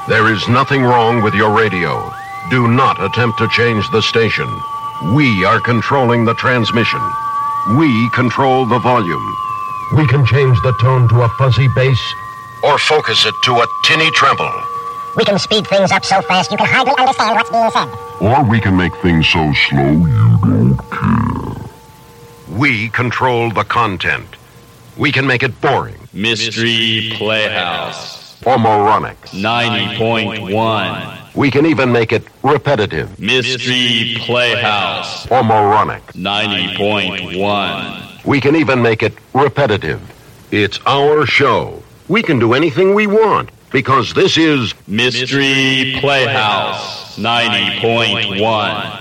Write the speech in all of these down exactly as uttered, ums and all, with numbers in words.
There is nothing wrong with your radio. Do not attempt to change the station. We are controlling the transmission. We control the volume. We can change the tone to a fuzzy bass or focus it to a tinny treble. We can speed things up so fast you can hardly understand what's being said. Or we can make things so slow you don't care. We control the content. We can make it boring. Mystery Playhouse. Or moronic. ninety point one. We can even make it repetitive. Mystery Playhouse. Or moronic. ninety point one. We can even make it repetitive. It's our show. We can do anything we want because this is Mystery Playhouse ninety point one.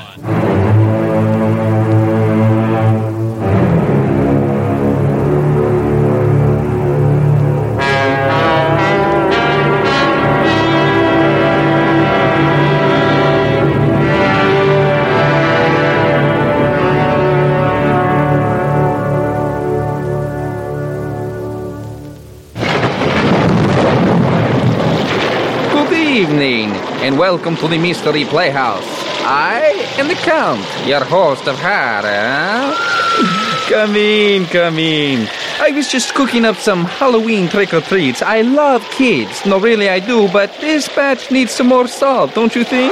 And welcome to the Mystery Playhouse. I am the Count, your host of horror. Come in, come in. I was just cooking up some Halloween trick-or-treats. I love kids. No, really I do, but this batch needs some more salt, don't you think?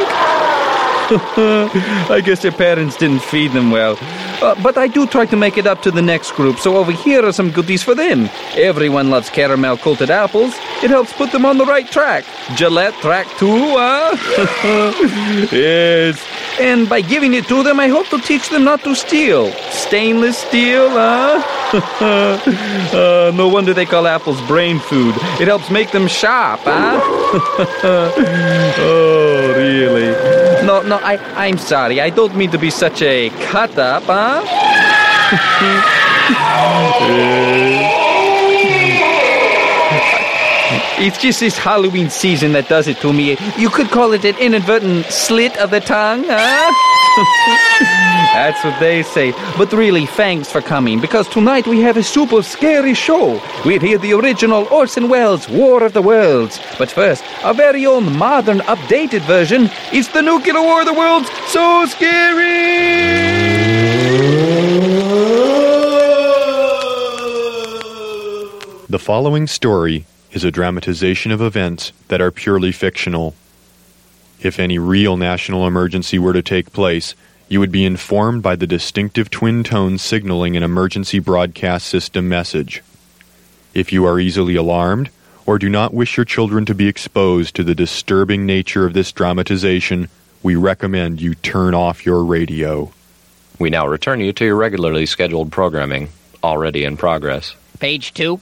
I guess their parents didn't feed them well. Uh, but I do try to make it up to the next group, so over here are some goodies for them. Everyone loves caramel coated apples. It helps put them on the right track. Gillette track two, huh? Yes. And by giving it to them, I hope to teach them not to steal. Stainless steel, huh? uh, no wonder they call apples brain food. It helps make them sharp, huh? Oh, really? No, no, I, I'm sorry. I don't mean to be such a cut-up, huh? It's just this Halloween season that does it to me. You could call it an inadvertent slit of the tongue, huh? That's what they say. But really, thanks for coming, because tonight we have a super scary show. We'll hear the original Orson Welles' War of the Worlds. But first, our very own modern, updated version. It's the Nuclear War of the Worlds. So scary! The following story is a dramatization of events that are purely fictional. If any real national emergency were to take place, you would be informed by the distinctive twin tones signaling an emergency broadcast system message. If you are easily alarmed, or do not wish your children to be exposed to the disturbing nature of this dramatization, we recommend you turn off your radio. We now return you to your regularly scheduled programming, already in progress. Page two.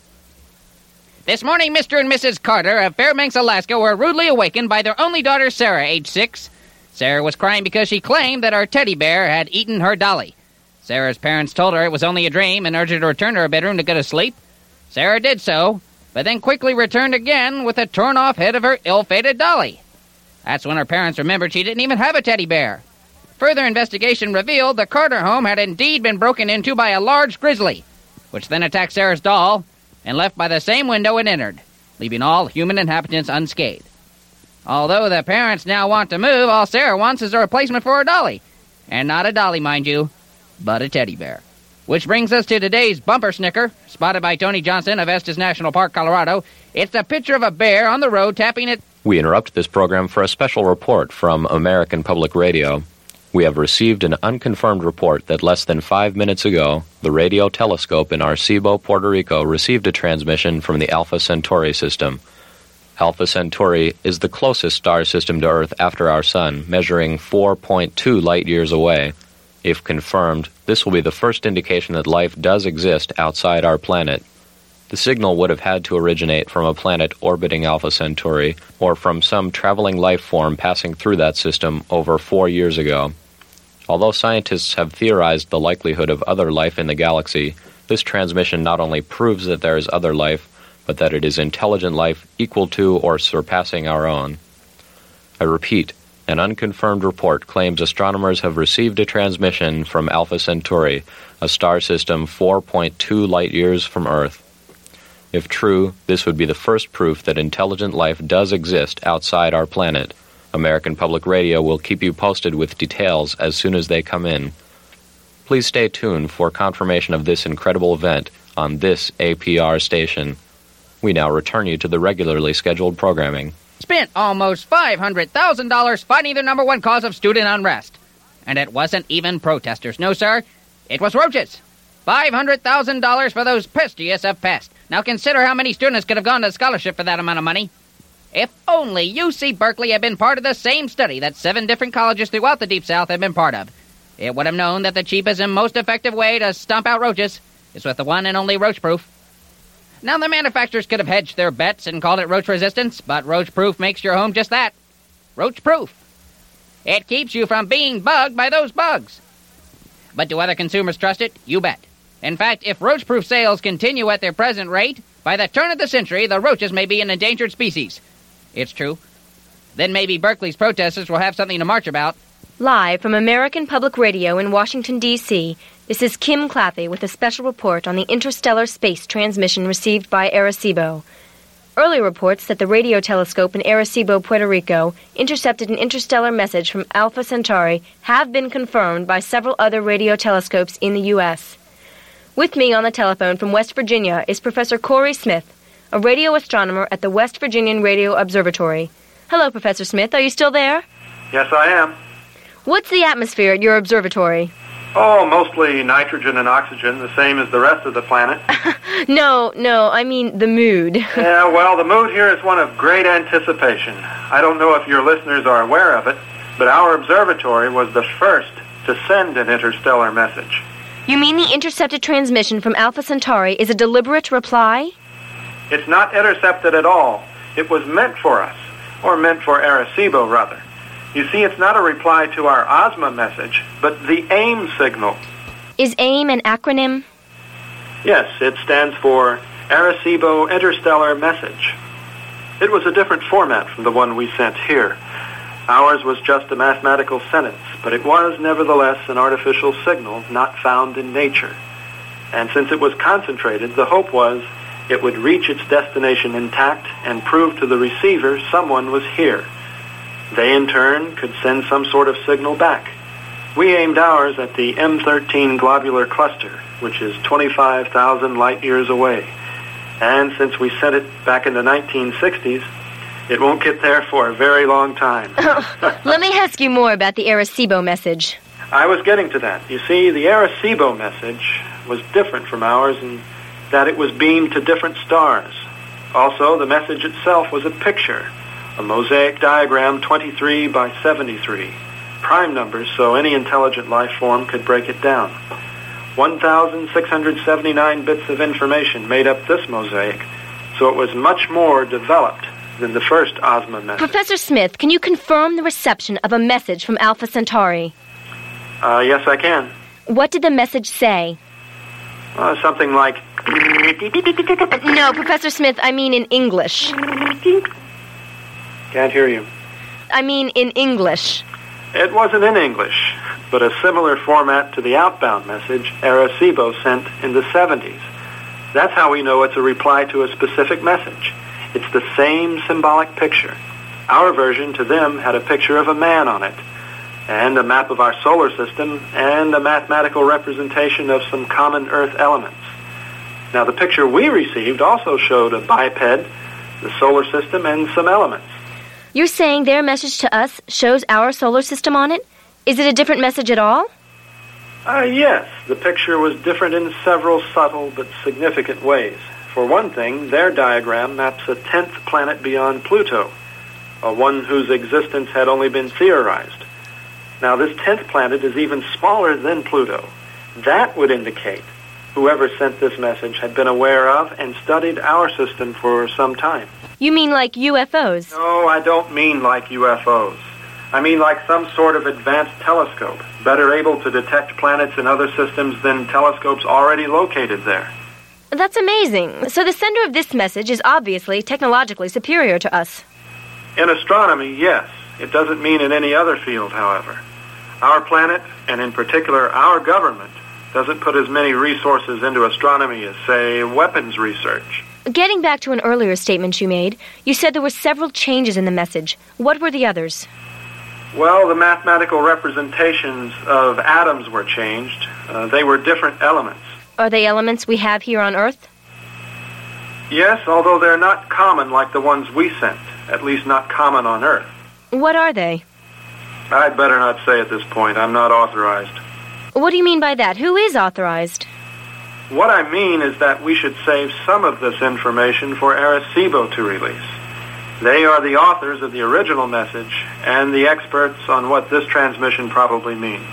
This morning, Mister and Missus Carter of Fairbanks, Alaska, were rudely awakened by their only daughter, Sarah, age six. Sarah was crying because she claimed that our teddy bear had eaten her dolly. Sarah's parents told her it was only a dream and urged her to return to her bedroom to go to sleep. Sarah did so, but then quickly returned again with a torn-off head of her ill-fated dolly. That's when her parents remembered she didn't even have a teddy bear. Further investigation revealed the Carter home had indeed been broken into by a large grizzly, which then attacked Sarah's doll and left by the same window it entered, leaving all human inhabitants unscathed. Although the parents now want to move, all Sarah wants is a replacement for her dolly. And not a dolly, mind you, but a teddy bear. Which brings us to today's bumper snicker, spotted by Tony Johnson of Estes National Park, Colorado. It's a picture of a bear on the road tapping it. We interrupt this program for a special report from American Public Radio. We have received an unconfirmed report that less than five minutes ago, the radio telescope in Arecibo, Puerto Rico, received a transmission from the Alpha Centauri system. Alpha Centauri is the closest star system to Earth after our Sun, measuring four point two light-years away. If confirmed, this will be the first indication that life does exist outside our planet. The signal would have had to originate from a planet orbiting Alpha Centauri, or from some traveling life form passing through that system over four years ago. Although scientists have theorized the likelihood of other life in the galaxy, this transmission not only proves that there is other life, but that it is intelligent life equal to or surpassing our own. I repeat, an unconfirmed report claims astronomers have received a transmission from Alpha Centauri, a star system four point two light-years from Earth. If true, this would be the first proof that intelligent life does exist outside our planet. American Public Radio will keep you posted with details as soon as they come in. Please stay tuned for confirmation of this incredible event on this A P R station. We now return you to the regularly scheduled programming. Spent almost five hundred thousand dollars fighting the number one cause of student unrest. And it wasn't even protesters. No, sir. It was roaches. five hundred thousand dollars for those pestiest of pests. Now consider how many students could have gone to scholarship for that amount of money. If only U C Berkeley had been part of the same study that seven different colleges throughout the Deep South had been part of, it would have known that the cheapest and most effective way to stomp out roaches is with the one and only roach-proof. Now, the manufacturers could have hedged their bets and called it roach resistance, but roach-proof makes your home just that. Roach-proof. It keeps you from being bugged by those bugs. But do other consumers trust it? You bet. In fact, if roach-proof sales continue at their present rate, by the turn of the century, the roaches may be an endangered species. It's true. Then maybe Berkeley's protesters will have something to march about. Live from American Public Radio in Washington, D C, this is Kim Claffey with a special report on the interstellar space transmission received by Arecibo. Early reports that the radio telescope in Arecibo, Puerto Rico, intercepted an interstellar message from Alpha Centauri have been confirmed by several other radio telescopes in the U S With me on the telephone from West Virginia is Professor Corey Smith, a radio astronomer at the West Virginian Radio Observatory. Hello, Professor Smith. Are you still there? Yes, I am. What's the atmosphere at your observatory? Oh, mostly nitrogen and oxygen, the same as the rest of the planet. no, no, I mean the mood. Yeah, well, the mood here is one of great anticipation. I don't know if your listeners are aware of it, but our observatory was the first to send an interstellar message. You mean the intercepted transmission from Alpha Centauri is a deliberate reply? It's not intercepted at all. It was meant for us, or meant for Arecibo, rather. You see, it's not a reply to our OSMA message, but the AIM signal. Is AIM an acronym? Yes, it stands for Arecibo Interstellar Message. It was a different format from the one we sent here. Ours was just a mathematical sentence, but it was nevertheless an artificial signal not found in nature. And since it was concentrated, the hope was it would reach its destination intact and prove to the receiver someone was here. They, in turn, could send some sort of signal back. We aimed ours at the M thirteen globular cluster, which is twenty-five thousand light-years away. And since we sent it back in the nineteen sixties, it won't get there for a very long time. Oh, let me ask you more about the Arecibo message. I was getting to that. You see, the Arecibo message was different from ours in that it was beamed to different stars. Also, the message itself was a picture, a mosaic diagram twenty-three by seventy-three, prime numbers so any intelligent life form could break it down. one thousand six hundred seventy-nine bits of information made up this mosaic, so it was much more developed than the first OSMA message. Professor Smith, can you confirm the reception of a message from Alpha Centauri? Uh, yes, I can. What did the message say? Uh, something like... No, Professor Smith, I mean in English. Can't hear you. I mean in English. It wasn't in English, but a similar format to the outbound message Arecibo sent in the seventies. That's how we know it's a reply to a specific message. It's the same symbolic picture. Our version to them had a picture of a man on it, and a map of our solar system, and a mathematical representation of some common Earth elements. Now, the picture we received also showed a biped, the solar system, and some elements. You're saying their message to us shows our solar system on it? Is it a different message at all? Uh, yes. The picture was different in several subtle but significant ways. For one thing, their diagram maps a tenth planet beyond Pluto, a one whose existence had only been theorized. Now, this tenth planet is even smaller than Pluto. That would indicate whoever sent this message had been aware of and studied our system for some time. You mean like U F Os? No, I don't mean like U F Os. I mean like some sort of advanced telescope, better able to detect planets in other systems than telescopes already located there. That's amazing. So the sender of this message is obviously technologically superior to us. In astronomy, yes. It doesn't mean in any other field, however. Our planet, and in particular our government, doesn't put as many resources into astronomy as, say, weapons research. Getting back to an earlier statement you made, you said there were several changes in the message. What were the others? Well, the mathematical representations of atoms were changed. Uh, they were different elements. Are they elements we have here on Earth? Yes, although they're not common like the ones we sent, at least not common on Earth. What are they? I'd better not say at this point. I'm not authorized. What do you mean by that? Who is authorized? What I mean is that we should save some of this information for Arecibo to release. They are the authors of the original message and the experts on what this transmission probably means.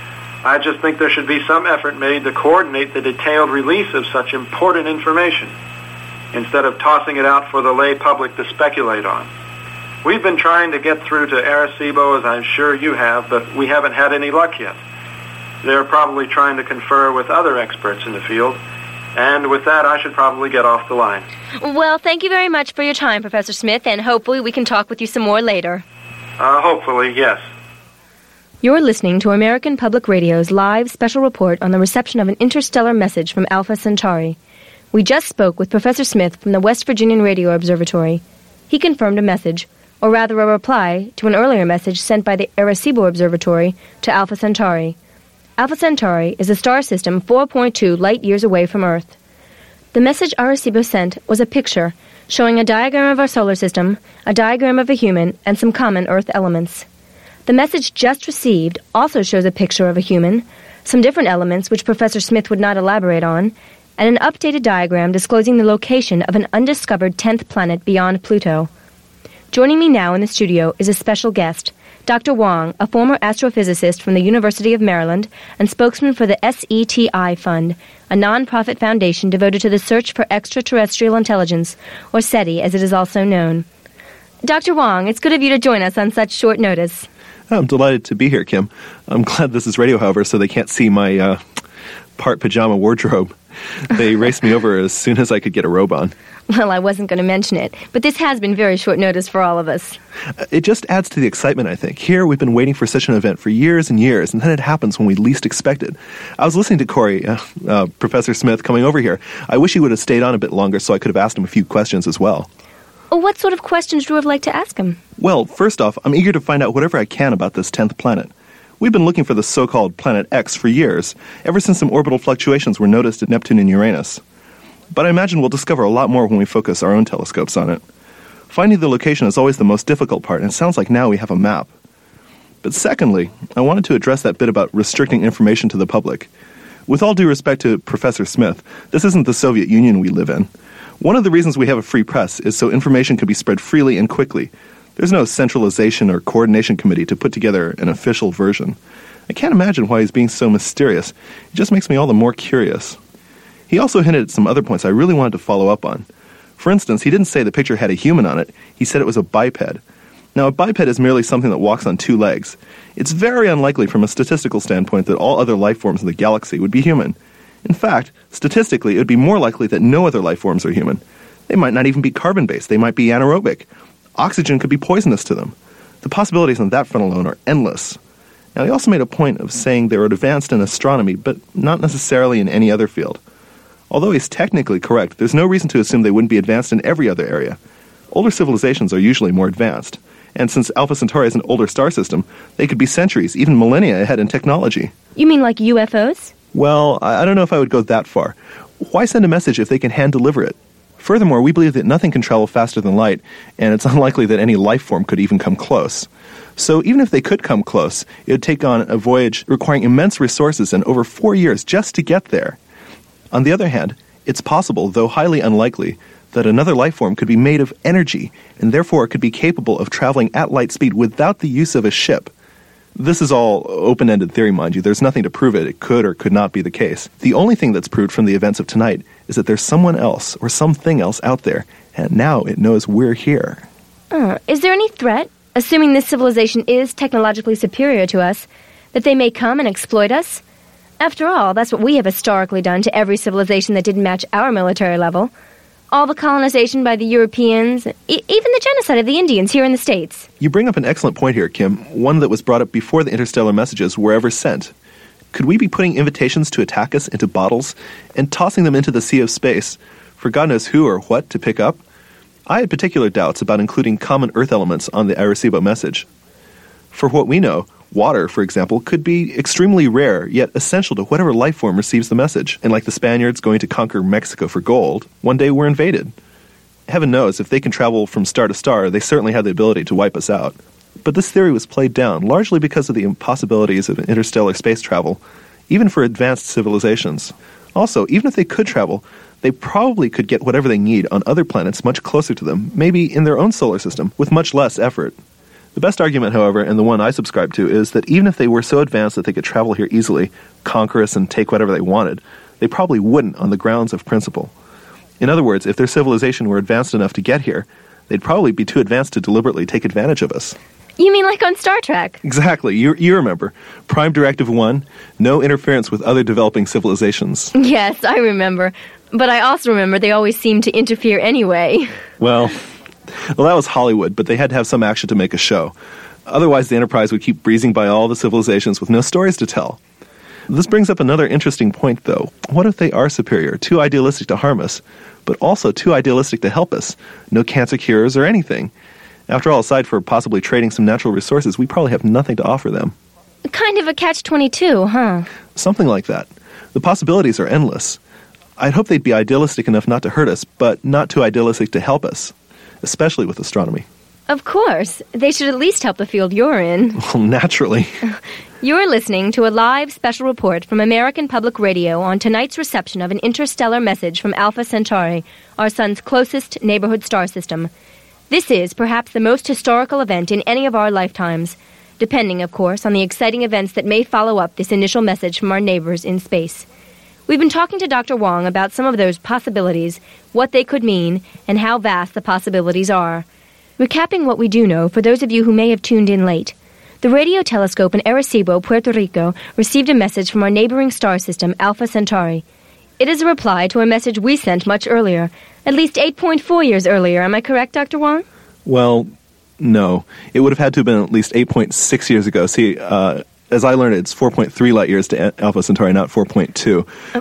I just think there should be some effort made to coordinate the detailed release of such important information, instead of tossing it out for the lay public to speculate on. We've been trying to get through to Arecibo, as I'm sure you have, but we haven't had any luck yet. They're probably trying to confer with other experts in the field, and with that, I should probably get off the line. Well, thank you very much for your time, Professor Smith, and hopefully we can talk with you some more later. Uh, hopefully, yes. You're listening to American Public Radio's live special report on the reception of an interstellar message from Alpha Centauri. We just spoke with Professor Smith from the West Virginian Radio Observatory. He confirmed a message, or rather a reply, to an earlier message sent by the Arecibo Observatory to Alpha Centauri. Alpha Centauri is a star system four point two light-years away from Earth. The message Arecibo sent was a picture showing a diagram of our solar system, a diagram of a human, and some common Earth elements. The message just received also shows a picture of a human, some different elements which Professor Smith would not elaborate on, and an updated diagram disclosing the location of an undiscovered tenth planet beyond Pluto. Joining me now in the studio is a special guest, Doctor Wong, a former astrophysicist from the University of Maryland and spokesman for the S E T I Fund, a non-profit foundation devoted to the search for extraterrestrial intelligence, or SETI as it is also known. Doctor Wong, it's good of you to join us on such short notice. I'm delighted to be here, Kim. I'm glad this is radio, however, so they can't see my uh, part pajama wardrobe. They raced me over as soon as I could get a robe on. Well, I wasn't going to mention it, but this has been very short notice for all of us. It just adds to the excitement, I think. Here, we've been waiting for such an event for years and years, and then it happens when we least expect it. I was listening to Corey, uh, uh, Professor Smith, coming over here. I wish he would have stayed on a bit longer so I could have asked him a few questions as well. What sort of questions would you have liked to ask him? Well, first off, I'm eager to find out whatever I can about this tenth planet. We've been looking for the so-called Planet X for years, ever since some orbital fluctuations were noticed at Neptune and Uranus. But I imagine we'll discover a lot more when we focus our own telescopes on it. Finding the location is always the most difficult part, and it sounds like now we have a map. But secondly, I wanted to address that bit about restricting information to the public. With all due respect to Professor Smith, this isn't the Soviet Union we live in. One of the reasons we have a free press is so information can be spread freely and quickly. There's no centralization or coordination committee to put together an official version. I can't imagine why he's being so mysterious. It just makes me all the more curious. He also hinted at some other points I really wanted to follow up on. For instance, he didn't say the picture had a human on it. He said it was a biped. Now, a biped is merely something that walks on two legs. It's very unlikely from a statistical standpoint that all other life forms in the galaxy would be human. In fact, statistically, it would be more likely that no other life forms are human. They might not even be carbon-based. They might be anaerobic. Oxygen could be poisonous to them. The possibilities on that front alone are endless. Now, he also made a point of saying they were advanced in astronomy, but not necessarily in any other field. Although he's technically correct, there's no reason to assume they wouldn't be advanced in every other area. Older civilizations are usually more advanced, and since Alpha Centauri is an older star system, they could be centuries, even millennia ahead in technology. You mean like U F Os? Well, I I don't know if I would go that far. Why send a message if they can hand-deliver it? Furthermore, we believe that nothing can travel faster than light, and it's unlikely that any life form could even come close. So even if they could come close, it would take on a voyage requiring immense resources and over four years just to get there. On the other hand, it's possible, though highly unlikely, that another life form could be made of energy, and therefore could be capable of traveling at light speed without the use of a ship. This is all open-ended theory, mind you. There's nothing to prove it. It could or could not be the case. The only thing that's proved from the events of tonight is that there's someone else or something else out there, and now it knows we're here. Uh, is there any threat, assuming this civilization is technologically superior to us, that they may come and exploit us? After all, that's what we have historically done to every civilization that didn't match our military level. All the colonization by the Europeans, e- even the genocide of the Indians here in the States. You bring up an excellent point here, Kim, one that was brought up before the interstellar messages were ever sent. Could we be putting invitations to attack us into bottles and tossing them into the sea of space, for God knows who or what to pick up, I had particular doubts about including common Earth elements on the Arecibo message. For what we know, water, for example, could be extremely rare, yet essential to whatever life form receives the message. And like the Spaniards going to conquer Mexico for gold, one day we're invaded. Heaven knows, if they can travel from star to star, they certainly have the ability to wipe us out. But this theory was played down, largely because of the impossibilities of interstellar space travel, even for advanced civilizations. Also, even if they could travel, they probably could get whatever they need on other planets much closer to them, maybe in their own solar system, with much less effort. The best argument, however, and the one I subscribe to, is that even if they were so advanced that they could travel here easily, conquer us, and take whatever they wanted, they probably wouldn't on the grounds of principle. In other words, if their civilization were advanced enough to get here, they'd probably be too advanced to deliberately take advantage of us. You mean like on Star Trek? Exactly. You, you remember. Prime Directive one, no interference with other developing civilizations. Yes, I remember. But I also remember they always seemed to interfere anyway. Well, well, that was Hollywood, but they had to have some action to make a show. Otherwise, the Enterprise would keep breezing by all the civilizations with no stories to tell. This brings up another interesting point, though. What if they are superior, too idealistic to harm us, but also too idealistic to help us? No cancer cures or anything. After all, aside for possibly trading some natural resources, we probably have nothing to offer them. Kind of a catch twenty-two, huh? Something like that. The possibilities are endless. I'd hope they'd be idealistic enough not to hurt us, but not too idealistic to help us, especially with astronomy. Of course. They should at least help the field you're in. Well, naturally. You're listening to a live special report from American Public Radio on tonight's reception of an interstellar message from Alpha Centauri, our sun's closest neighborhood star system. This is perhaps the most historical event in any of our lifetimes, depending, of course, on the exciting events that may follow up this initial message from our neighbors in space. We've been talking to Doctor Wong about some of those possibilities, what they could mean, and how vast the possibilities are. Recapping what we do know, for those of you who may have tuned in late, the radio telescope in Arecibo, Puerto Rico, received a message from our neighboring star system, Alpha Centauri. It is a reply to a message we sent much earlier, at least eight point four years earlier. Am I correct, Doctor Wong? Well, no. It would have had to have been at least eight point six years ago. See, uh, as I learned, it's four point three light years to Alpha Centauri, not four point two. Oh.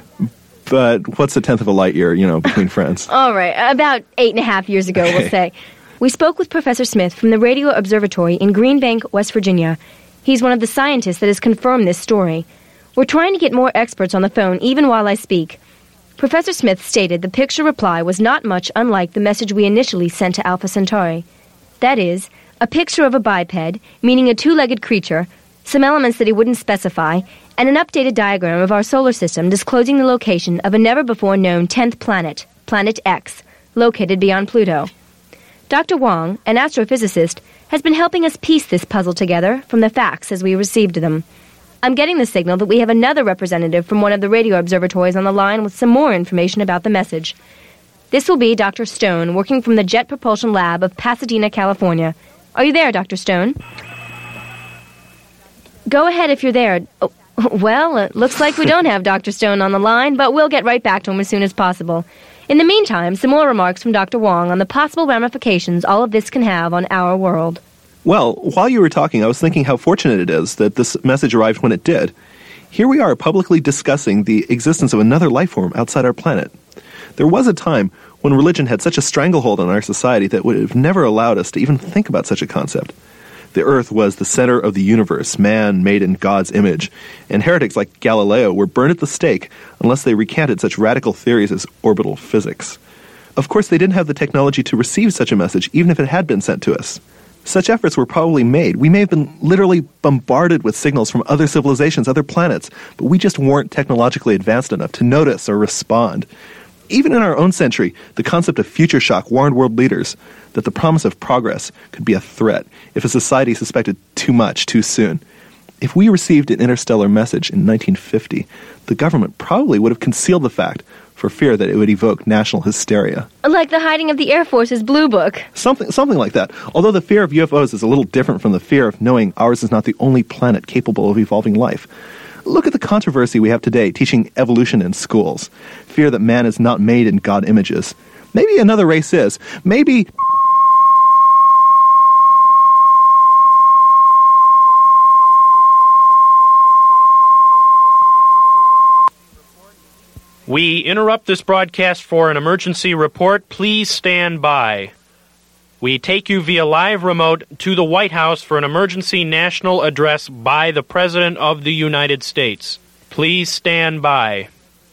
But what's a tenth of a light year, you know, between friends? All right, about eight and a half years ago, okay. We'll say. We spoke with Professor Smith from the Radio Observatory in Green Bank, West Virginia. He's one of the scientists that has confirmed this story. We're trying to get more experts on the phone even while I speak. Professor Smith stated the picture reply was not much unlike the message we initially sent to Alpha Centauri. That is, a picture of a biped, meaning a two-legged creature, some elements that he wouldn't specify, and an updated diagram of our solar system disclosing the location of a never-before-known tenth planet, Planet X, located beyond Pluto. Doctor Wong, an astrophysicist, has been helping us piece this puzzle together from the facts as we received them. I'm getting the signal that we have another representative from one of the radio observatories on the line with some more information about the message. This will be Doctor Stone, working from the Jet Propulsion Lab of Pasadena, California. Are you there, Doctor Stone? Go ahead if you're there. Oh, well, it looks like we don't have Doctor Stone on the line, but we'll get right back to him as soon as possible. In the meantime, some more remarks from Doctor Wong on the possible ramifications all of this can have on our world. Well, while you were talking, I was thinking how fortunate it is that this message arrived when it did. Here we are publicly discussing the existence of another life form outside our planet. There was a time when religion had such a stranglehold on our society that would have never allowed us to even think about such a concept. The Earth was the center of the universe, man made in God's image, and heretics like Galileo were burned at the stake unless they recanted such radical theories as orbital physics. Of course, they didn't have the technology to receive such a message, even if it had been sent to us. Such efforts were probably made. We may have been literally bombarded with signals from other civilizations, other planets, but we just weren't technologically advanced enough to notice or respond. Even in our own century, the concept of future shock warned world leaders that the promise of progress could be a threat if a society suspected too much too soon. If we received an interstellar message in nineteen fifty, the government probably would have concealed the fact for fear that it would evoke national hysteria. Like the hiding of the Air Force's Blue Book. Something, something like that. Although the fear of U F Os is a little different from the fear of knowing ours is not the only planet capable of evolving life. Look at the controversy we have today teaching evolution in schools. Fear that man is not made in God images. Maybe another race is. Maybe... We interrupt this broadcast for an emergency report. Please stand by. We take you via live remote to the White House for an emergency national address by the President of the United States. Please stand by.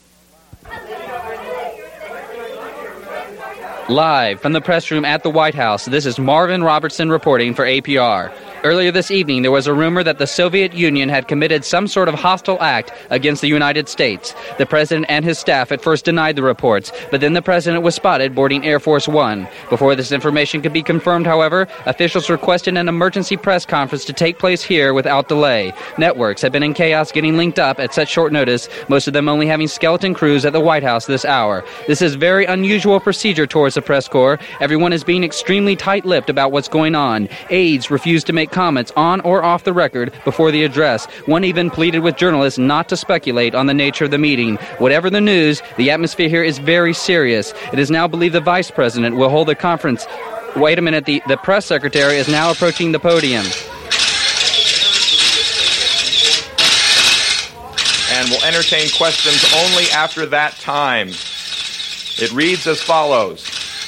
Live from the press room at the White House, this is Marvin Robertson reporting for A P R. Earlier this evening, there was a rumor that the Soviet Union had committed some sort of hostile act against the United States. The president and his staff at first denied the reports, but then the president was spotted boarding Air Force One. Before this information could be confirmed, however, officials requested an emergency press conference to take place here without delay. Networks have been in chaos getting linked up at such short notice, most of them only having skeleton crews at the White House this hour. This is very unusual procedure towards the press corps. Everyone is being extremely tight-lipped about what's going on. Aides refuse to make comments on or off the record before the address. One even pleaded with journalists not to speculate on the nature of the meeting. Whatever the news, the atmosphere here is very serious. It is now believed the vice president will hold a conference. Wait a minute, the, the press secretary is now approaching the podium. And will entertain questions only after that time. It reads as follows.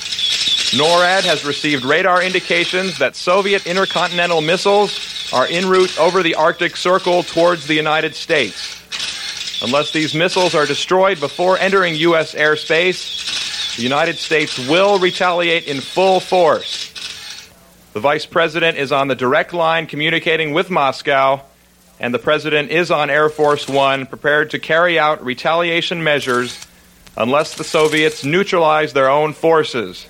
NORAD has received radar indications that Soviet intercontinental missiles are en route over the Arctic Circle towards the United States. Unless these missiles are destroyed before entering U S airspace, the United States will retaliate in full force. The Vice President is on the direct line communicating with Moscow, and the President is on Air Force One prepared to carry out retaliation measures unless the Soviets neutralize their own forces.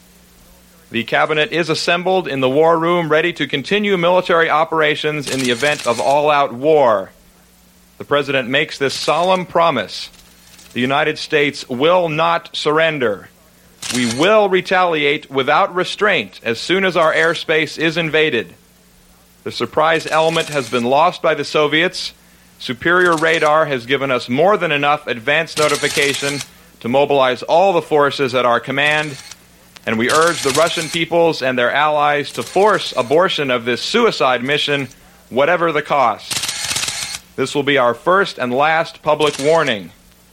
The cabinet is assembled in the war room ready to continue military operations in the event of all-out war. The President makes this solemn promise. The United States will not surrender. We will retaliate without restraint as soon as our airspace is invaded. The surprise element has been lost by the Soviets. Superior radar has given us more than enough advance notification to mobilize all the forces at our command, and we urge the Russian peoples and their allies to force abortion of this suicide mission, whatever the cost. This will be our first and last public warning.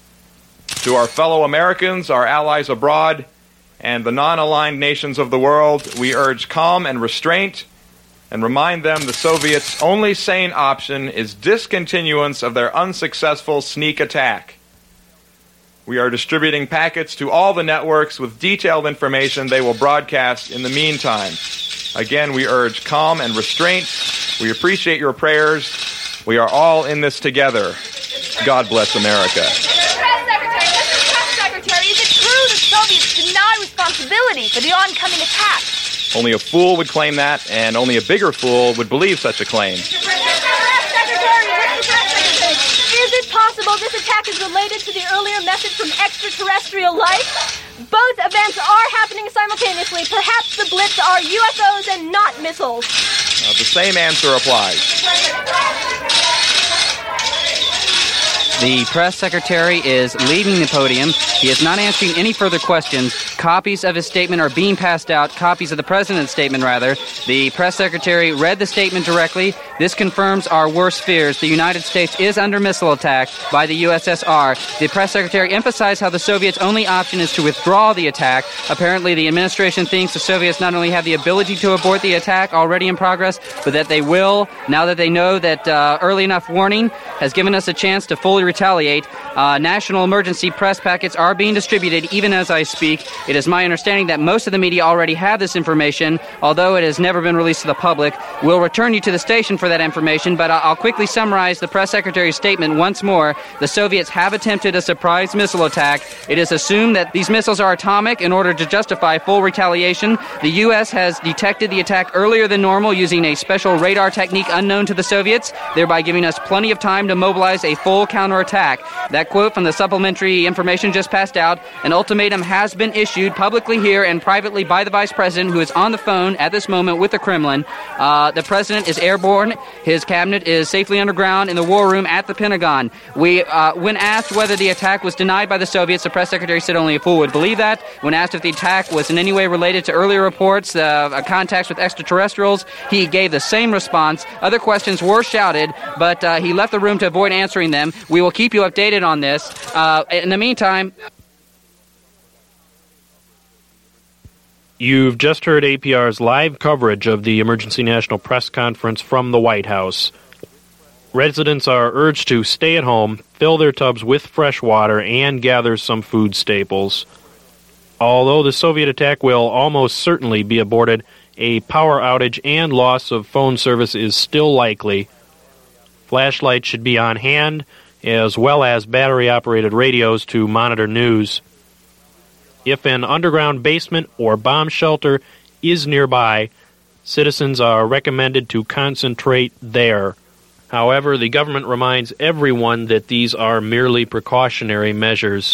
To our fellow Americans, our allies abroad, and the non-aligned nations of the world, we urge calm and restraint and remind them the Soviets' only sane option is discontinuance of their unsuccessful sneak attack. We are distributing packets to all the networks with detailed information they will broadcast in the meantime. Again, we urge calm and restraint. We appreciate your prayers. We are all in this together. God bless America. Mister Press Secretary, Mister Press Secretary, is it true the Soviets deny responsibility for the oncoming attack? Only a fool would claim that, and only a bigger fool would believe such a claim. Mister Press Secretary, Mister Press Secretary, is it possible this attack is related to the earlier message from extraterrestrial life? Both events are happening simultaneously. Perhaps the Blitz are U F Os and not missiles. Uh, the same answer applies. The press secretary is leaving the podium. He is not answering any further questions. Copies of his statement are being passed out, copies of the president's statement, rather. The press secretary read the statement directly. This confirms our worst fears. The United States is under missile attack by the U S S R. The press secretary emphasized how the Soviets' only option is to withdraw the attack. Apparently, the administration thinks the Soviets not only have the ability to abort the attack already in progress, but that they will, now that they know that uh, early enough warning has given us a chance to fully retaliate. Uh, national emergency press packets are being distributed even as I speak. It is my understanding that most of the media already have this information, although it has never been released to the public. We'll return you to the station for that information, but I'll quickly summarize the press secretary's statement once more. The Soviets have attempted a surprise missile attack. It is assumed that these missiles are atomic in order to justify full retaliation. The U S has detected the attack earlier than normal using a special radar technique unknown to the Soviets, thereby giving us plenty of time to mobilize a full counterattack. That quote from the supplementary information just passed out. An ultimatum has been issued publicly here and privately by the Vice President, who is on the phone at this moment with the Kremlin. Uh, the President is airborne. His cabinet is safely underground in the war room at the Pentagon. We, uh, when asked whether the attack was denied by the Soviets, the press secretary said only a fool would believe that. When asked if the attack was in any way related to earlier reports of uh, contacts with extraterrestrials, he gave the same response. Other questions were shouted, but uh, he left the room to avoid answering them. We will keep you updated on on this. Uh, in the meantime... You've just heard A P R's live coverage of the Emergency National Press Conference from the White House. Residents are urged to stay at home, fill their tubs with fresh water, and gather some food staples. Although the Soviet attack will almost certainly be aborted, a power outage and loss of phone service is still likely. Flashlights should be on hand, as well as battery-operated radios to monitor news. If an underground basement or bomb shelter is nearby, citizens are recommended to concentrate there. However, the government reminds everyone that these are merely precautionary measures.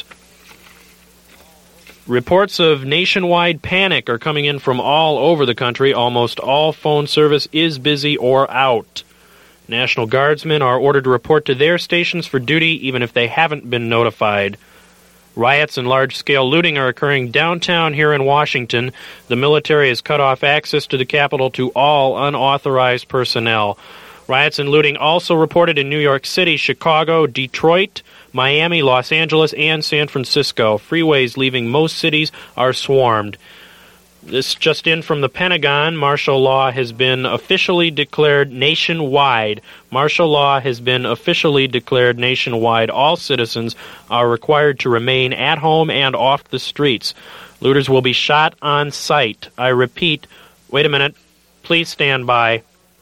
Reports of nationwide panic are coming in from all over the country. Almost all phone service is busy or out. National Guardsmen are ordered to report to their stations for duty even if they haven't been notified. Riots and large-scale looting are occurring downtown here in Washington. The military has cut off access to the Capitol to all unauthorized personnel. Riots and looting also reported in New York City, Chicago, Detroit, Miami, Los Angeles, and San Francisco. Freeways leaving most cities are swarmed. This just in from the Pentagon. Martial law has been officially declared nationwide. Martial law has been officially declared nationwide. All citizens are required to remain at home and off the streets. Looters will be shot on sight. I repeat, wait a minute, please stand by.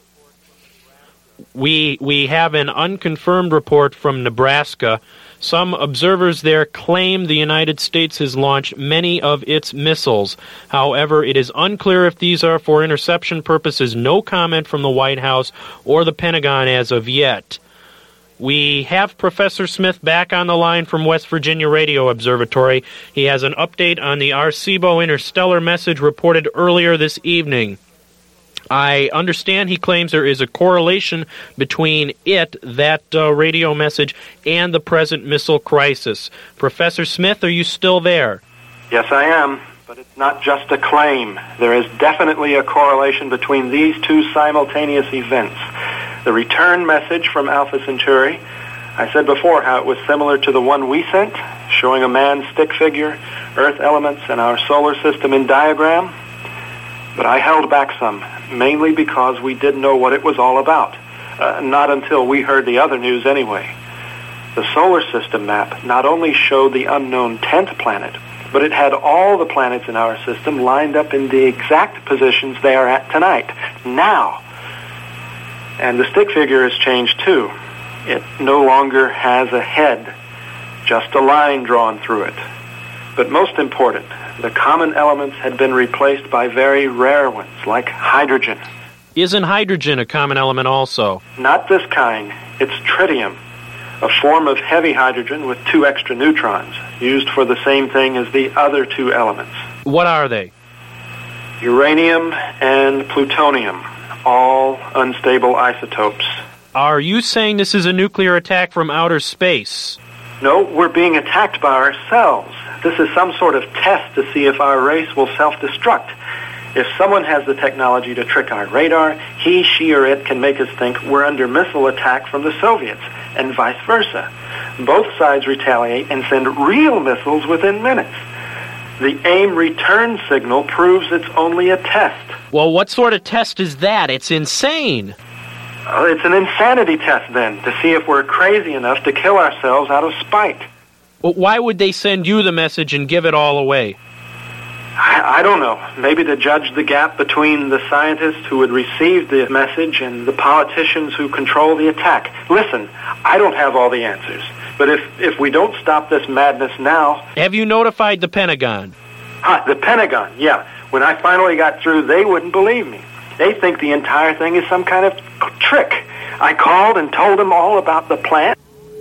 We we have an unconfirmed report from Nebraska. Some observers there claim the United States has launched many of its missiles. However, it is unclear if these are for interception purposes. No comment from the White House or the Pentagon as of yet. We have Professor Smith back on the line from West Virginia Radio Observatory. He has an update on the Arecibo interstellar message reported earlier this evening. I understand he claims there is a correlation between it, that uh, radio message, and the present missile crisis. Professor Smith, are you still there? Yes, I am, but it's not just a claim. There is definitely a correlation between these two simultaneous events. The return message from Alpha Centauri, I said before how it was similar to the one we sent, showing a man's stick figure, Earth elements, and our solar system in diagram. But I held back some, mainly because we didn't know what it was all about. Uh, not until we heard the other news anyway. The solar system map not only showed the unknown tenth planet, but it had all the planets in our system lined up in the exact positions they are at tonight, now. And the stick figure has changed too. It no longer has a head, just a line drawn through it. But most important, the common elements had been replaced by very rare ones, like hydrogen. Isn't hydrogen a common element also? Not this kind. It's tritium, a form of heavy hydrogen with two extra neutrons, used for the same thing as the other two elements. What are they? Uranium and plutonium, all unstable isotopes. Are you saying this is a nuclear attack from outer space? No, we're being attacked by ourselves. This is some sort of test to see if our race will self-destruct. If someone has the technology to trick our radar, he, she, or it can make us think we're under missile attack from the Soviets, and vice versa. Both sides retaliate and send real missiles within minutes. The AIM return signal proves it's only a test. Well, what sort of test is that? It's insane. Uh, it's an insanity test, then, to see if we're crazy enough to kill ourselves out of spite. Well, why would they send you the message and give it all away? I, I don't know. Maybe to judge the gap between the scientists who had received the message and the politicians who control the attack. Listen, I don't have all the answers. But if, if we don't stop this madness now... Have you notified the Pentagon? Huh, the Pentagon, yeah. When I finally got through, they wouldn't believe me. They think the entire thing is some kind of trick. I called and told them all about the plan.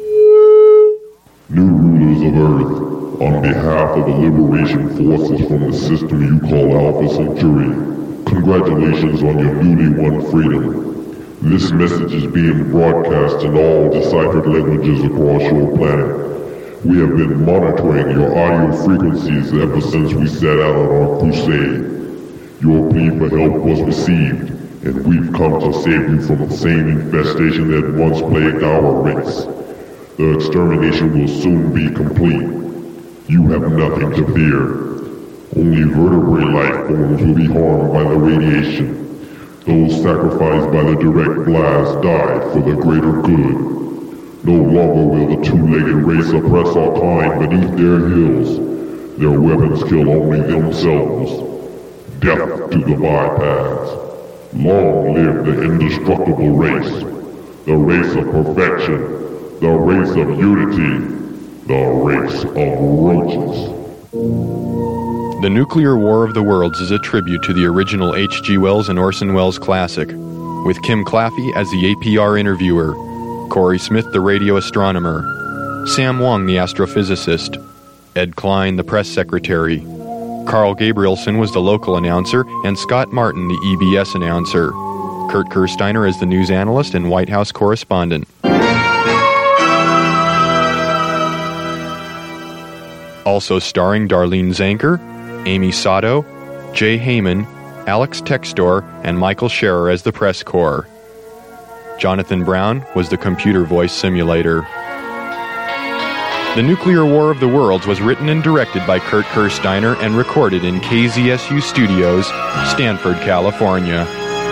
New rulers of Earth, on behalf of the liberation forces from the system you call Alpha Centauri, congratulations on your newly won freedom. This message is being broadcast in all deciphered languages across your planet. We have been monitoring your audio frequencies ever since we set out on our crusade. Your plea for help was received, and we've come to save you from the same infestation that once plagued our race. The extermination will soon be complete. You have nothing to fear. Only vertebrate life forms will be harmed by the radiation. Those sacrificed by the direct blast die for the greater good. No longer will the two-legged race oppress our kind beneath their heels. Their weapons kill only themselves. Death to the bypass. Long live the indestructible race. The race of perfection. The race of unity. The race of roaches. The Nuclear War of the Worlds is a tribute to the original H G. Wells and Orson Welles classic, with Kim Claffey as the A P R interviewer, Corey Smith the radio astronomer, Sam Wong the astrophysicist, Ed Klein the press secretary, Carl Gabrielson was the local announcer, and Scott Martin the E B S announcer, Kurt Kersteiner as the news analyst and White House correspondent. Also starring Darlene Zanker, Amy Sato, Jay Heyman, Alex Textor, and Michael Scherer as the press corps. Jonathan Brown was the computer voice simulator. The Nuclear War of the Worlds was written and directed by Kurt Kersteiner and recorded in K Z S U Studios, Stanford, California.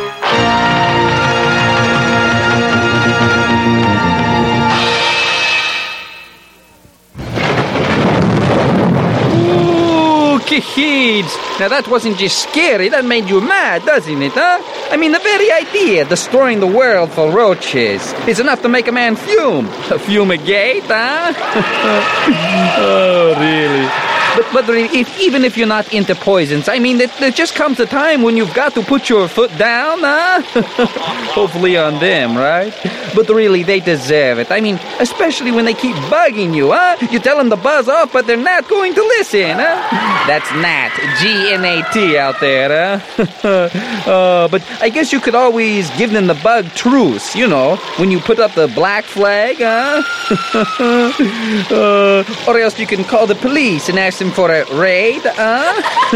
Kids! Now that wasn't just scary, that made you mad, doesn't it, huh? I mean, the very idea of destroying the world for roaches is enough to make a man fume. Fumigate, huh? Oh, really? But, but if, even if you're not into poisons, I mean, there, there just comes a time when you've got to put your foot down, huh? Hopefully on them, right? But really, they deserve it. I mean, especially when they keep bugging you, huh? You tell them to buzz off, but they're not going to listen, huh? That's Nat, G N A T out there, huh? uh, but I guess you could always give them the bug truce, you know, when you put up the black flag, huh? uh, or else you can call the police and ask them for a raid, huh?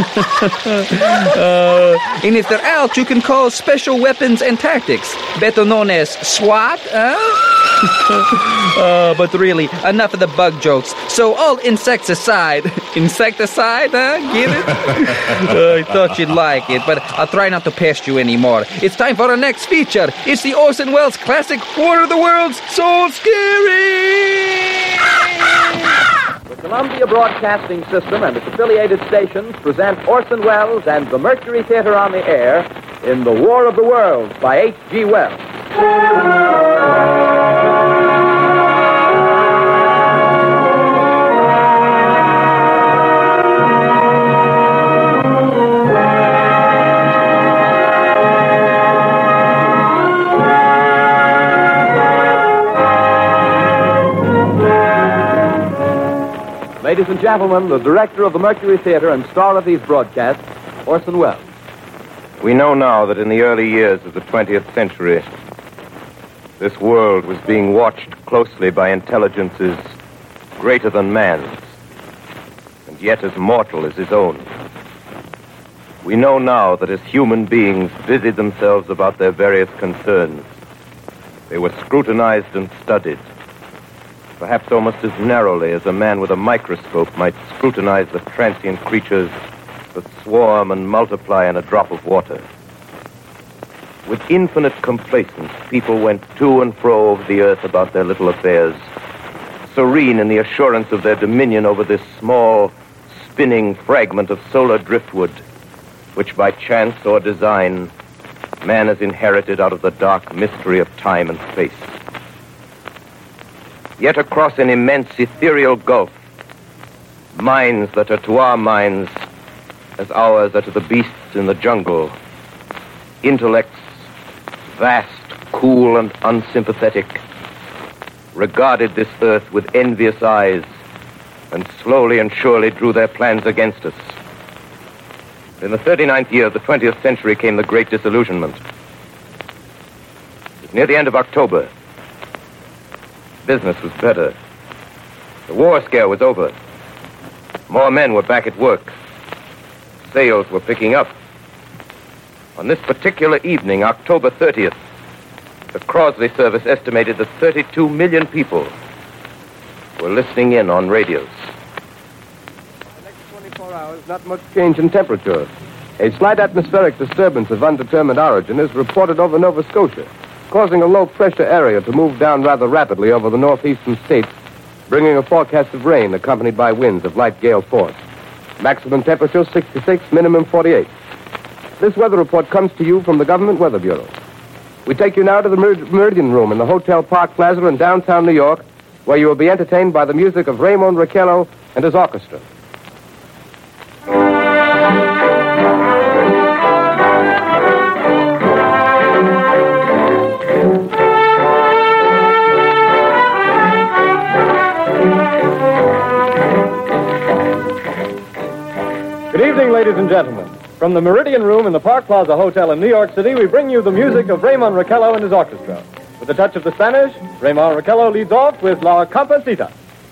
uh, and if they're out, you can call Special Weapons and Tactics, better known as SWAT, huh? uh, but really, enough of the bug jokes. So all insects aside, insecticide, huh? Get it? uh, I thought you'd like it, but I'll try not to pest you anymore. It's time for our next feature. It's the Orson Welles classic War of the Worlds. So scary! The Columbia Broadcasting System and its affiliated stations present Orson Welles and the Mercury Theater on the air in The War of the Worlds by H G. Wells. Ladies and gentlemen, the director of the Mercury Theater and star of these broadcasts, Orson Welles. We know now that in the early years of the twentieth century, this world was being watched closely by intelligences greater than man's, and yet as mortal as his own. We know now that as human beings busied themselves about their various concerns, they were scrutinized and studied, perhaps almost as narrowly as a man with a microscope might scrutinize the transient creatures that swarm and multiply in a drop of water. With infinite complacence, people went to and fro over the earth about their little affairs, serene in the assurance of their dominion over this small, spinning fragment of solar driftwood, which by chance or design, man has inherited out of the dark mystery of time and space. Yet across an immense ethereal gulf, minds that are to our minds as ours are to the beasts in the jungle, intellects vast, cool, and unsympathetic, regarded this earth with envious eyes and slowly and surely drew their plans against us. In the thirty-ninth year of the twentieth century came the Great Disillusionment. It was near the end of October. Business was better. The war scare was over. More men were back at work. Sales were picking up. On this particular evening, October thirtieth, the Crosley service estimated that thirty-two million people We're listening in on radios. twenty-four hours, not much change in temperature. A slight atmospheric disturbance of undetermined origin is reported over Nova Scotia, causing a low-pressure area to move down rather rapidly over the northeastern states, bringing a forecast of rain accompanied by winds of light gale force. Maximum temperature sixty-six, minimum forty-eight. This weather report comes to you from the Government Weather Bureau. We take you now to the Mer- Meridian Room in the Hotel Park Plaza in downtown New York, where you will be entertained by the music of Raymond Raquello and his orchestra. Good evening, ladies and gentlemen. From the Meridian Room in the Park Plaza Hotel in New York City, we bring you the music of Raymond Raquello and his orchestra. With a touch of the Spanish, Raymond Raquello leads off with La Comparsita.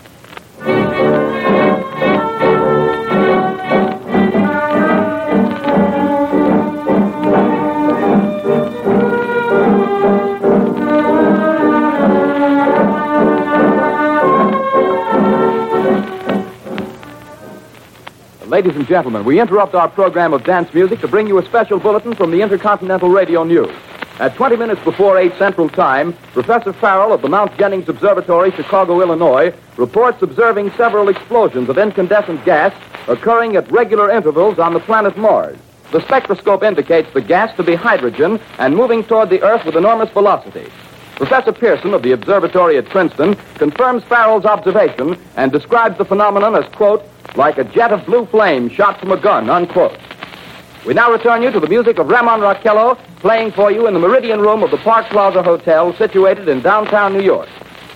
Ladies and gentlemen, we interrupt our program of dance music to bring you a special bulletin from the Intercontinental Radio News. At twenty minutes before eight Central Time, Professor Farrell of the Mount Jennings Observatory, Chicago, Illinois, reports observing several explosions of incandescent gas occurring at regular intervals on the planet Mars. The spectroscope indicates the gas to be hydrogen and moving toward the Earth with enormous velocity. Professor Pearson of the observatory at Princeton confirms Farrell's observation and describes the phenomenon as, quote, like a jet of blue flame shot from a gun, unquote. We now return you to the music of Raymond Raquello, playing for you in the Meridian Room of the Park Plaza Hotel, situated in downtown New York.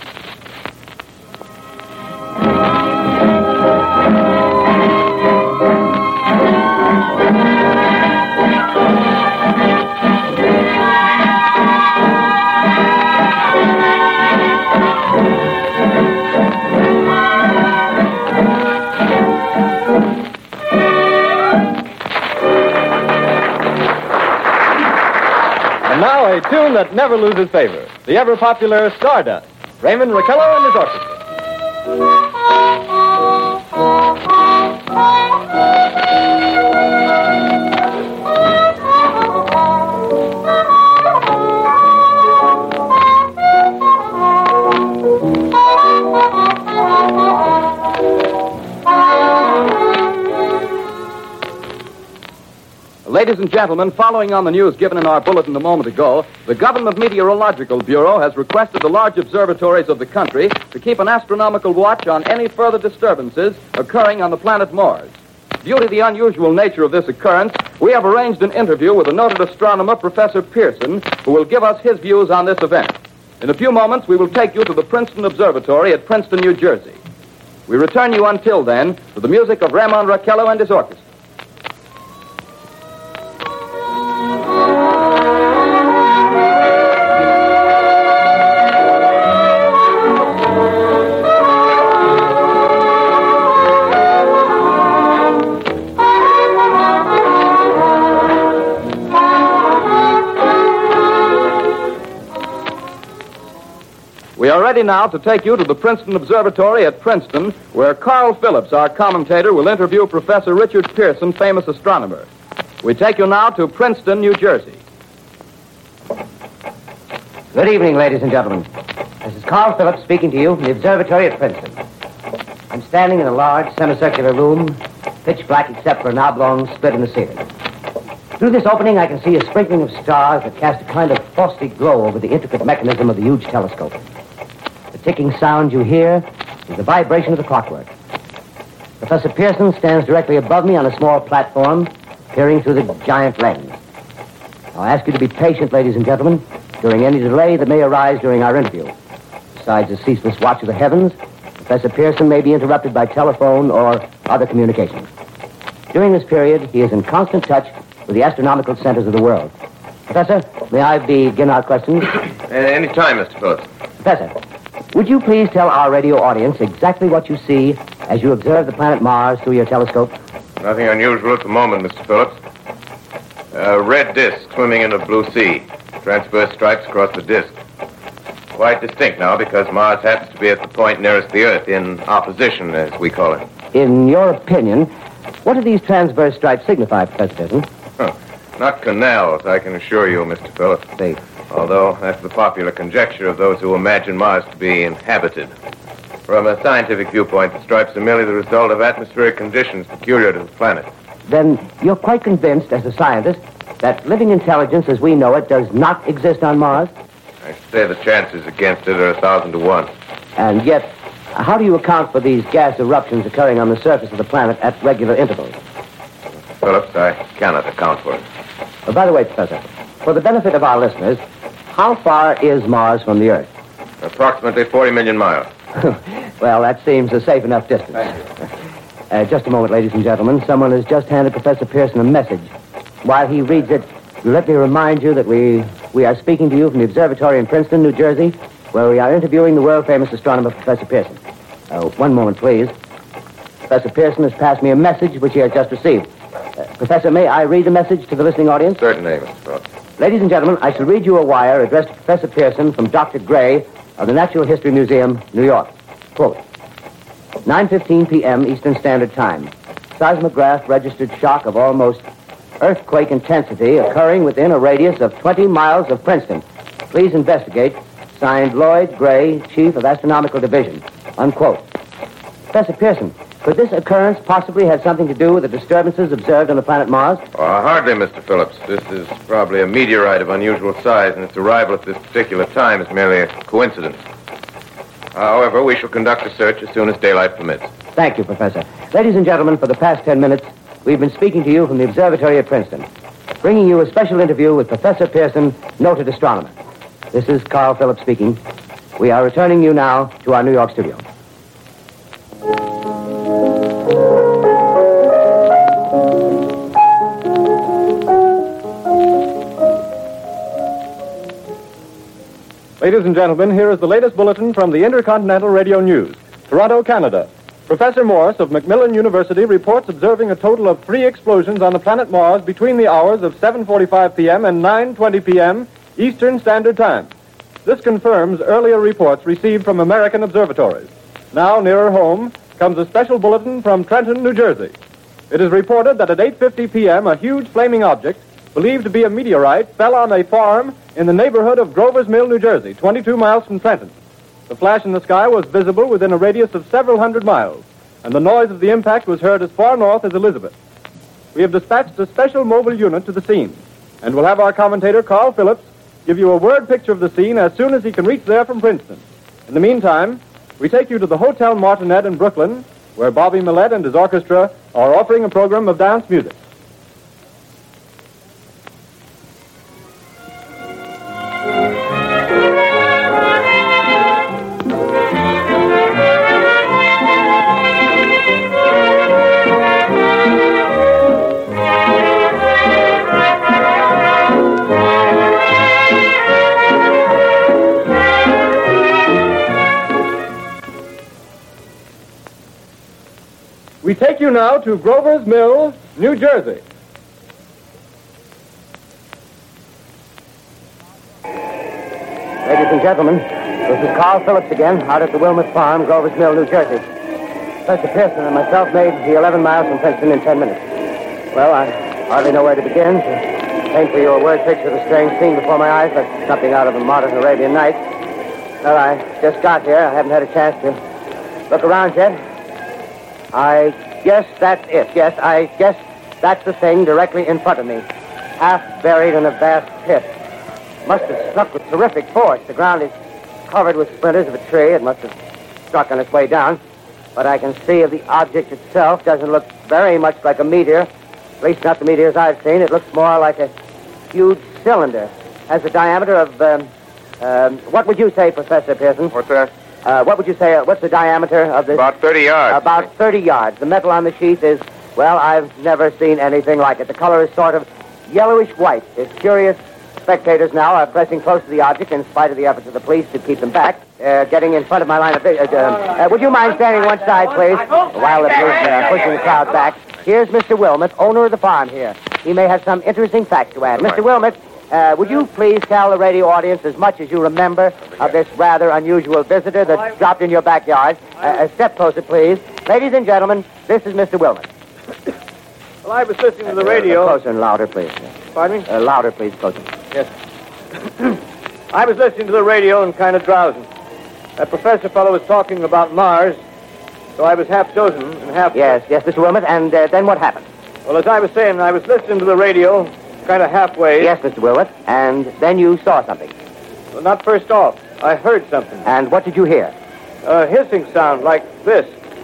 Now a tune that never loses favor, the ever-popular Stardust, Raymond Raquello and his orchestra. Ladies and gentlemen, following on the news given in our bulletin a moment ago, the Government Meteorological Bureau has requested the large observatories of the country to keep an astronomical watch on any further disturbances occurring on the planet Mars. Due to the unusual nature of this occurrence, we have arranged an interview with the noted astronomer, Professor Pearson, who will give us his views on this event. In a few moments, we will take you to the Princeton Observatory at Princeton, New Jersey. We return you until then to the music of Raymond Raquello and his orchestra. We are ready now to take you to the Princeton Observatory at Princeton, where Carl Phillips, our commentator, will interview Professor Richard Pearson, famous astronomer. We take you now to Princeton, New Jersey. Good evening, ladies and gentlemen. This is Carl Phillips speaking to you from the observatory at Princeton. I'm standing in a large semicircular room, pitch black except for an oblong split in the ceiling. Through this opening, I can see a sprinkling of stars that cast a kind of frosty glow over the intricate mechanism of the huge telescope. The ticking sound you hear is the vibration of the clockwork. Professor Pearson stands directly above me on a small platform, peering through the giant lens. I'll ask you to be patient, ladies and gentlemen, during any delay that may arise during our interview. Besides the ceaseless watch of the heavens, Professor Pearson may be interrupted by telephone or other communications. During this period, he is in constant touch with the astronomical centers of the world. Professor, may I begin our questions? Uh, any time, Mister Phillips. Professor, would you please tell our radio audience exactly what you see as you observe the planet Mars through your telescope? Nothing unusual at the moment, Mister Phillips. A red disk swimming in a blue sea. Transverse stripes across the disk. quite distinct now because Mars happens to be at the point nearest the Earth, in opposition, as we call it. In your opinion, what do these transverse stripes signify, Professor Pearson? Huh. Not canals, I can assure you, Mister Phillips. See. Although that's the popular conjecture of those who imagine Mars to be inhabited. From a scientific viewpoint, the stripes are merely the result of atmospheric conditions peculiar to the planet. Then you're quite convinced, as a scientist, that living intelligence as we know it does not exist on Mars? I say the chances against it are a thousand to one. And yet, how do you account for these gas eruptions occurring on the surface of the planet at regular intervals? Phillips, I cannot account for it. Oh, by the way, Professor, for the benefit of our listeners, how far is Mars from the Earth? Approximately forty million miles. Well, that seems a safe enough distance. Uh, just a moment, ladies and gentlemen. Someone has just handed Professor Pearson a message. While he reads it, let me remind you that we, we are speaking to you from the observatory in Princeton, New Jersey, where we are interviewing the world-famous astronomer, Professor Pearson. Uh, one moment, please. Professor Pearson has passed me a message which he has just received. Uh, Professor, may I read the message to the listening audience? Certainly, Mister Phillips. Ladies and gentlemen, I shall read you a wire addressed to Professor Pearson from Doctor Gray of the Natural History Museum, New York. Quote, nine fifteen p.m. Eastern Standard Time. Seismograph registered shock of almost earthquake intensity occurring within a radius of twenty miles of Princeton. Please investigate. Signed, Lloyd Gray, Chief of Astronomical Division. Unquote. Professor Pearson, could this occurrence possibly have something to do with the disturbances observed on the planet Mars? Uh, hardly, Mister Phillips. This is probably a meteorite of unusual size, and its arrival at this particular time is merely a coincidence. However, we shall conduct a search as soon as daylight permits. Thank you, Professor. Ladies and gentlemen, for the past ten minutes, we've been speaking to you from the observatory at Princeton, bringing you a special interview with Professor Pearson, noted astronomer. This is Carl Phillips speaking. We are returning you now to our New York studio. Ladies and gentlemen, here is the latest bulletin from the Intercontinental Radio News. Toronto, Canada. Professor Morse of Macmillan University reports observing a total of three explosions on the planet Mars between the hours of seven forty-five p.m. and nine twenty p.m. Eastern Standard Time. This confirms earlier reports received from American observatories. Now, nearer home, comes a special bulletin from Trenton, New Jersey. It is reported that at eight fifty p.m., a huge flaming object, believed to be a meteorite, fell on a farm in the neighborhood of Grover's Mill, New Jersey, twenty-two miles from Trenton. The flash in the sky was visible within a radius of several hundred miles, and the noise of the impact was heard as far north as Elizabeth. We have dispatched a special mobile unit to the scene, and will have our commentator, Carl Phillips, give you a word picture of the scene as soon as he can reach there from Princeton. In the meantime, we take you to the Hotel Martinet in Brooklyn, where Bobby Millett and his orchestra are offering a program of dance music. We take you now to Grover's Mill, New Jersey. Ladies and gentlemen, this is Carl Phillips again, out at the Wilmot Farm, Grover's Mill, New Jersey. Professor Pearson and myself made the eleven miles from Princeton in ten minutes. Well, I hardly know where to begin. To paint for you a word picture of the strange scene before my eyes, like something out of a modern Arabian Night. Well, I just got here. I haven't had a chance to look around yet. I guess that's it. Yes, I guess that's the thing directly in front of me, half buried in a vast pit. Must have struck with terrific force. The ground is covered with splinters of a tree. It must have struck on its way down. But I can see of the object itself doesn't look very much like a meteor. At least not the meteors I've seen. It looks more like a huge cylinder. Has a diameter of, um, um, what would you say, Professor Pearson? What's that? Uh, what would you say, uh, what's the diameter of this? About thirty yards. About thirty yards. The metal on the sheath is, well, I've never seen anything like it. The color is sort of yellowish white. It's curious. Spectators now are pressing close to the object in spite of the efforts of the police to keep them back. Uh, getting in front of my line of vision. Uh, uh, would you mind standing one side, please, while the police are pushing the crowd back? Here's Mister Wilmot, owner of the farm here. He may have some interesting facts to add. Mister Wilmot, Uh, would you please tell the radio audience as much as you remember of this rather unusual visitor that dropped in your backyard? Uh, a step closer, please. Ladies and gentlemen, this is Mister Wilmot. Well, I was listening to the radio. Uh, closer and louder, please. Pardon me? Uh, louder, please, closer. Yes. I was listening to the radio and kind of drowsing. That professor fellow was talking about Mars, so I was half dozing and half... Yes, yes, Mister Wilmot, and uh, then what happened? Well, as I was saying, I was listening to the radio, kind of halfway. Yes, Mister Wilmot, and then you saw something. Well, not first off. I heard something. And what did you hear? A hissing sound like this.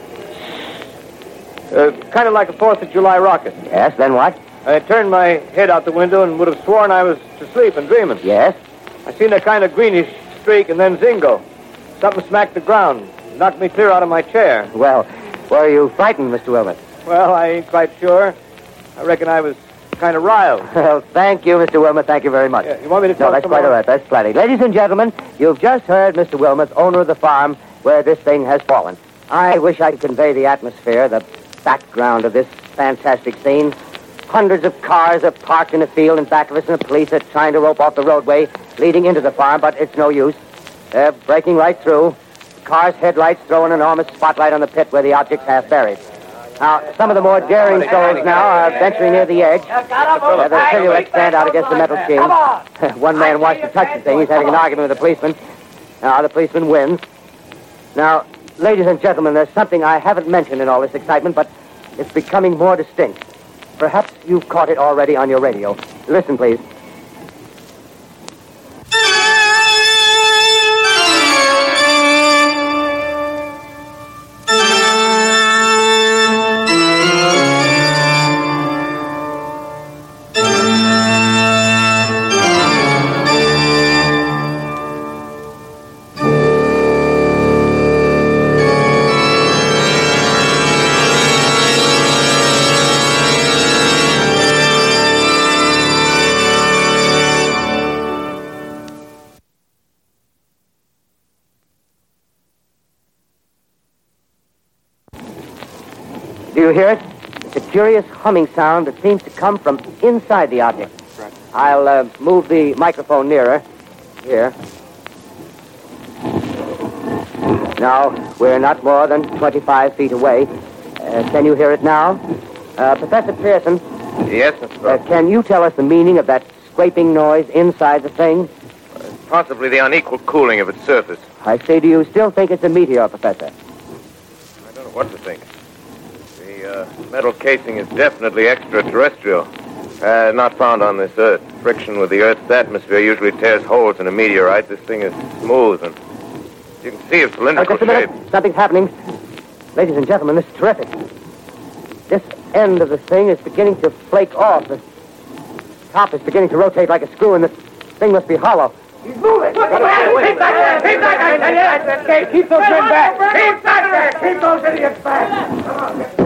Uh, kind of like a Fourth of July rocket. Yes, then what? I turned my head out the window and would have sworn I was asleep and dreaming. Yes? I seen a kind of greenish streak and then zingo. Something smacked the ground, knocked me clear out of my chair. Well, were you frightened, Mister Wilmot? Well, I ain't quite sure. I reckon I was kind of riled. Well, thank you, Mister Wilmot. Thank you very much. Yeah, you want me to No, tell that's some quite more? all right. That's plenty. Ladies and gentlemen, you've just heard Mister Wilmot, owner of the farm where this thing has fallen. I wish I could convey the atmosphere, the background of this fantastic scene. Hundreds of cars are parked in a field in back of us, and the police are trying to rope off the roadway leading into the farm, but it's no use. They're breaking right through. The car's headlights throw an enormous spotlight on the pit where the object's half buried. Now, some of the more daring souls now are venturing near the edge, where the silhouettes stand out against the metal sheen. One man wants to touch the thing. He's having an argument with the policeman. Now, the policeman wins. Now, ladies and gentlemen, there's something I haven't mentioned in all this excitement, but it's becoming more distinct. Perhaps you've caught it already on your radio. Listen, please. Do you hear it? It's a curious humming sound that seems to come from inside the object. I'll uh, move the microphone nearer. Here. Now, we're not more than twenty-five feet away. Uh, can you hear it now? Uh, Professor Pearson? Yes, Mister Uh, can you tell us the meaning of that scraping noise inside the thing? Possibly the unequal cooling of its surface. I say, do you still think it's a meteor, Professor? I don't know what to think. The uh, metal casing is definitely extraterrestrial. Uh, not found on this Earth. Friction with the Earth's atmosphere usually tears holes in a meteorite. This thing is smooth, and you can see its Oh, cylindrical just a minute. shape. Something's happening. Ladies and gentlemen, this is terrific. This end of the thing is beginning to flake off. The top is beginning to rotate like a screw, and the thing must be hollow. He's moving. Keep back there. Keep back there. Keep those men back. Keep back there. Keep those idiots back.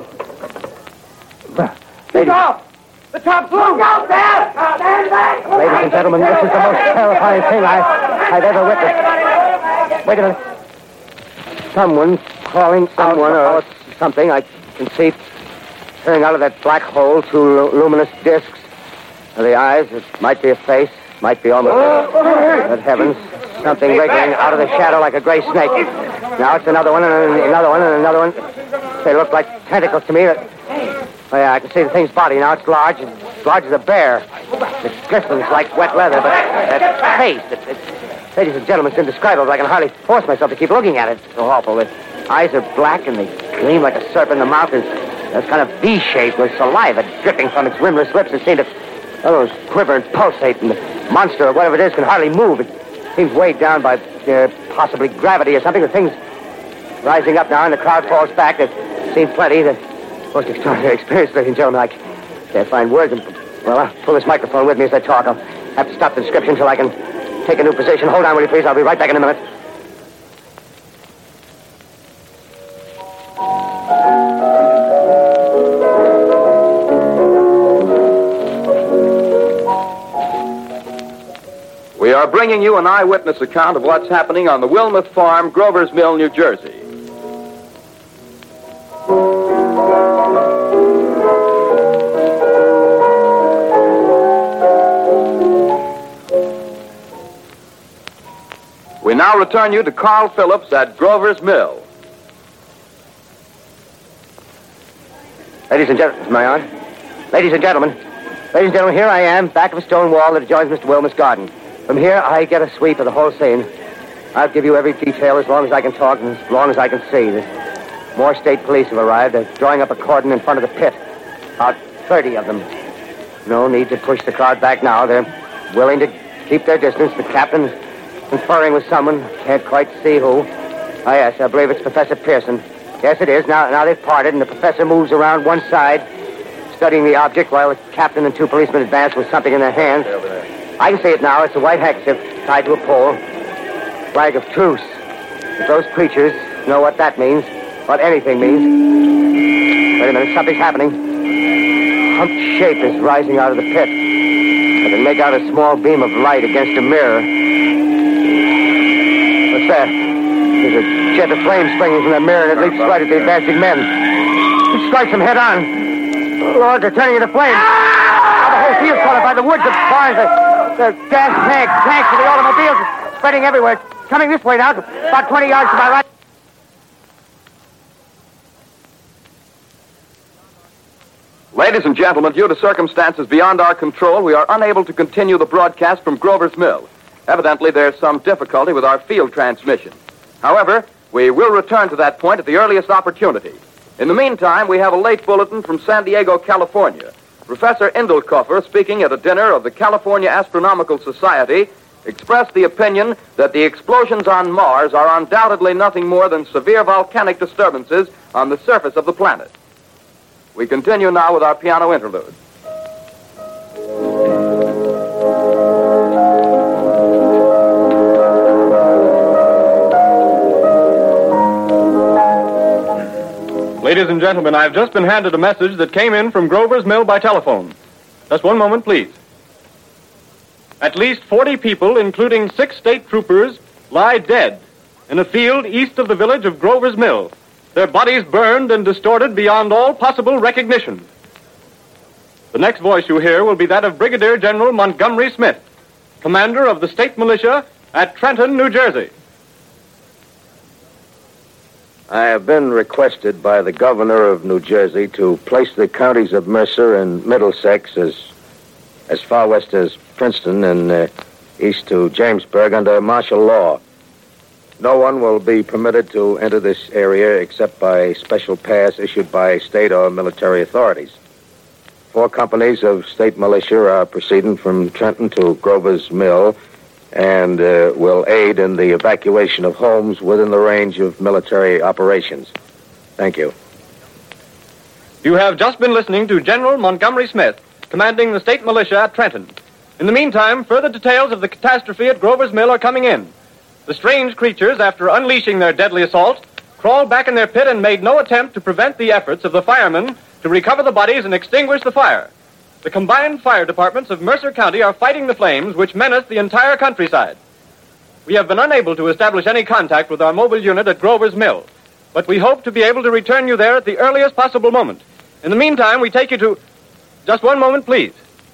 Keep off. The top's loose. Look out there. Stand back. Ladies and gentlemen, this is the most terrifying thing I, I've ever witnessed. Wait a minute. Someone's crawling, someone or something. I can see turning out of that black hole two lu- luminous discs. The eyes, it might be a face, might be almost a... Good heavens, something wriggling out of the shadow like a gray snake. Now it's another one, and another one, and another one. They look like tentacles to me. That... Oh, yeah, I can see the thing's body now. It's large, as large as a bear. It glistens like wet leather, but that face, it, it, ladies and gentlemen, it's indescribable. I can hardly force myself to keep looking at it. It's so awful. The eyes are black, and they gleam like a serpent. The mouth is that's kind of V-shaped with saliva dripping from its rimless lips. It seems to oh, quiver and pulsate, and the monster, or whatever it is, can hardly move. It seems weighed down by uh, possibly gravity or something. The thing's rising up now, and the crowd falls back. There seems plenty. The most extraordinary experience, ladies and gentlemen. I can't find words. And, well, I'll pull this microphone with me as I talk. I'll have to stop the description until I can take a new position. Hold on, will you, please? I'll be right back in a minute. We are bringing you an eyewitness account of what's happening on the Wilmuth Farm, Grover's Mill, New Jersey. now return you to Carl Phillips at Grover's Mill. Ladies and gentlemen, am I on? Ladies and gentlemen, ladies and gentlemen, here I am, back of a stone wall that adjoins Mister Wilmer's garden. From here, I get a sweep of the whole scene. I'll give you every detail as long as I can talk and as long as I can see. There's more state police have arrived. They're drawing up a cordon in front of the pit. About thirty of them. No need to push the crowd back now. They're willing to keep their distance. The captain's conferring with someone. Can't quite see who. Ah, yes, I believe it's Professor Pearson. Yes, it is. Now, now they've parted, and the professor moves around one side, studying the object, while the captain and two policemen advance with something in their hands. I can see it now. It's a white handkerchief tied to a pole. Flag of truce. If those creatures know what that means, what anything means. Wait a minute, something's happening. A humped shape is rising out of the pit. I can make out a small beam of light against a mirror. What's that? There's a jet of flame springing from the mirror, and it leaps right at the advancing men. It strikes them head on. Lord, they're turning into flames. Now the whole field's caught up by the woods, the barns, the, the gas tanks, tanks of the automobiles, spreading everywhere. Coming this way now, about twenty yards to my right. Ladies and gentlemen, due to circumstances beyond our control, we are unable to continue the broadcast from Grover's Mill. Evidently, there's some difficulty with our field transmission. However, we will return to that point at the earliest opportunity. In the meantime, we have a late bulletin from San Diego, California. Professor Indelkoffer, speaking at a dinner of the California Astronomical Society, expressed the opinion that the explosions on Mars are undoubtedly nothing more than severe volcanic disturbances on the surface of the planet. We continue now with our piano interlude. Ladies and gentlemen, I've just been handed a message that came in from Grover's Mill by telephone. Just one moment, please. At least forty people, including six state troopers, lie dead in a field east of the village of Grover's Mill, their bodies burned and distorted beyond all possible recognition. The next voice you hear will be that of Brigadier General Montgomery Smith, commander of the state militia at Trenton, New Jersey. I have been requested by the governor of New Jersey to place the counties of Mercer and Middlesex as as far west as Princeton and uh, east to Jamesburg under martial law. No one will be permitted to enter this area except by special pass issued by state or military authorities. Four companies of state militia are proceeding from Trenton to Grover's Mill and uh, will aid in the evacuation of homes within the range of military operations. Thank you. You have just been listening to General Montgomery Smith, commanding the state militia at Trenton. In the meantime, further details of the catastrophe at Grover's Mill are coming in. The strange creatures, after unleashing their deadly assault, crawled back in their pit and made no attempt to prevent the efforts of the firemen to recover the bodies and extinguish the fire. The combined fire departments of Mercer County are fighting the flames which menace the entire countryside. We have been unable to establish any contact with our mobile unit at Grover's Mill, but we hope to be able to return you there at the earliest possible moment. In the meantime, we take you to... Just one moment, please.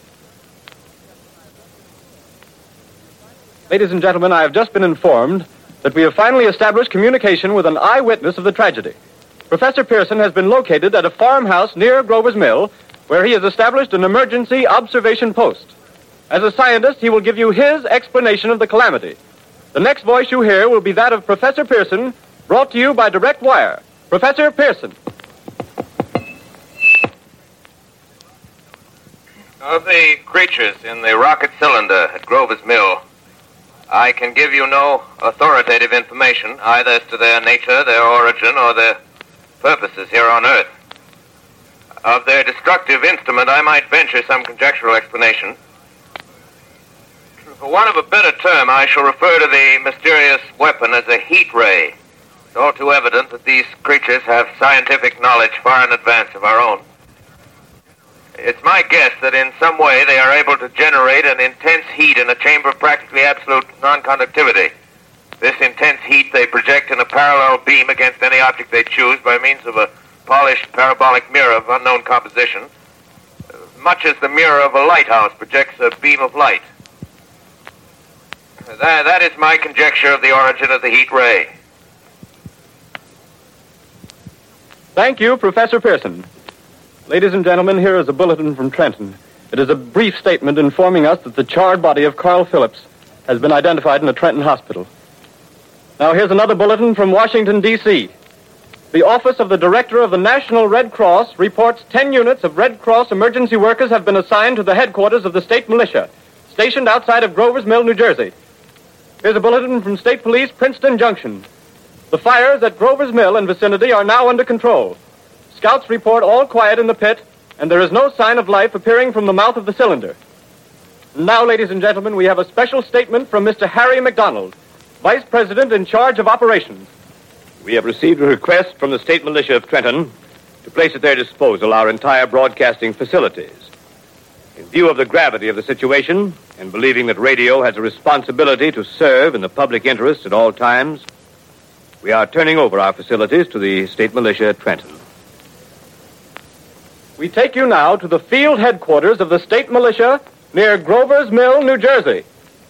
Ladies and gentlemen, I have just been informed that we have finally established communication with an eyewitness of the tragedy. Professor Pearson has been located at a farmhouse near Grover's Mill, where he has established an emergency observation post. As a scientist, he will give you his explanation of the calamity. The next voice you hear will be that of Professor Pearson, brought to you by direct wire. Professor Pearson. Of the creatures in the rocket cylinder at Grover's Mill, I can give you no authoritative information, either as to their nature, their origin, or their purposes here on Earth. Of their destructive instrument, I might venture some conjectural explanation. For want of a better term, I shall refer to the mysterious weapon as a heat ray. It's all too evident that these creatures have scientific knowledge far in advance of our own. It's my guess that in some way they are able to generate an intense heat in a chamber of practically absolute non-conductivity. This intense heat they project in a parallel beam against any object they choose by means of a polished parabolic mirror of unknown composition, much as the mirror of a lighthouse projects a beam of light. That, that is my conjecture of the origin of the heat ray. Thank you, Professor Pearson. Ladies and gentlemen, here is a bulletin from Trenton. It is a brief statement informing us that the charred body of Carl Phillips has been identified in a Trenton hospital. Now, here's another bulletin from Washington, D C The Office of the Director of the National Red Cross reports ten units of Red Cross emergency workers have been assigned to the headquarters of the state militia, stationed outside of Grover's Mill, New Jersey. Here's a bulletin from State Police, Princeton Junction. The fires at Grover's Mill and vicinity are now under control. Scouts report all quiet in the pit, and there is no sign of life appearing from the mouth of the cylinder. Now, ladies and gentlemen, we have a special statement from Mister Harry McDonald, Vice President in charge of operations. We have received a request from the State Militia of Trenton to place at their disposal our entire broadcasting facilities. In view of the gravity of the situation, and believing that radio has a responsibility to serve in the public interest at all times, we are turning over our facilities to the State Militia at Trenton. We take you now to the field headquarters of the state militia near Grover's Mill, New Jersey.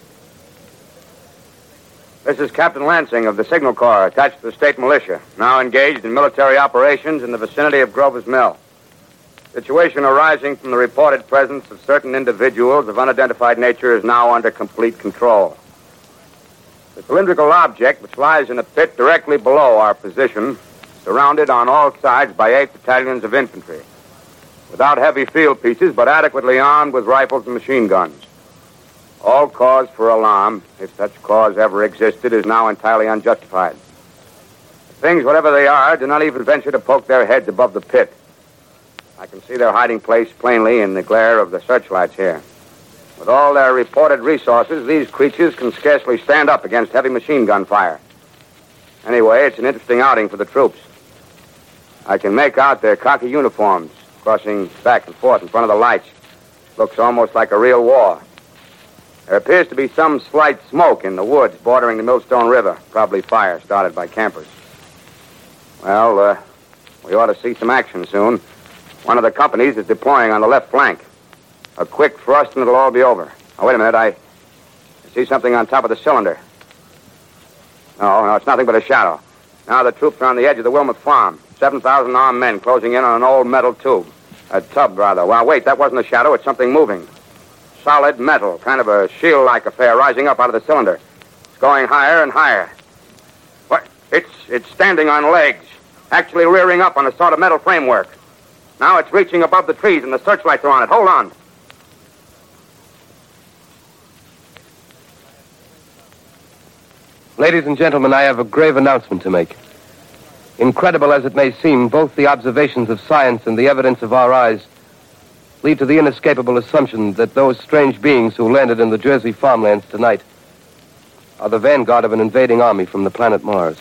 This is Captain Lansing of the Signal Corps, attached to the state militia, now engaged in military operations in the vicinity of Grover's Mill. Situation arising from the reported presence of certain individuals of unidentified nature is now under complete control. The cylindrical object, which lies in a pit directly below our position, surrounded on all sides by eight battalions of infantry, without heavy field pieces, but adequately armed with rifles and machine guns. All cause for alarm, if such cause ever existed, is now entirely unjustified. Things, whatever they are, do not even venture to poke their heads above the pit. I can see their hiding place plainly in the glare of the searchlights here. With all their reported resources, these creatures can scarcely stand up against heavy machine gun fire. Anyway, it's an interesting outing for the troops. I can make out their khaki uniforms crossing back and forth in front of the lights. Looks almost like a real war. There appears to be some slight smoke in the woods bordering the Millstone River, probably fire started by campers. Well, uh, we ought to see some action soon. One of the companies is deploying on the left flank. A quick thrust and it'll all be over. Oh, wait a minute, I, I see something on top of the cylinder. No, no, it's nothing but a shadow. Now the troops are on the edge of the Wilmouth Farm. seven thousand armed men closing in on an old metal tube. A tub, rather. Well, wait, that wasn't a shadow. It's something moving. Solid metal, kind of a shield-like affair rising up out of the cylinder. It's going higher and higher. What? It's, it's standing on legs, actually rearing up on a sort of metal framework. Now it's reaching above the trees and the searchlights are on it. Hold on. Ladies and gentlemen, I have a grave announcement to make. Incredible as it may seem, both the observations of science and the evidence of our eyes lead to the inescapable assumption that those strange beings who landed in the Jersey farmlands tonight are the vanguard of an invading army from the planet Mars.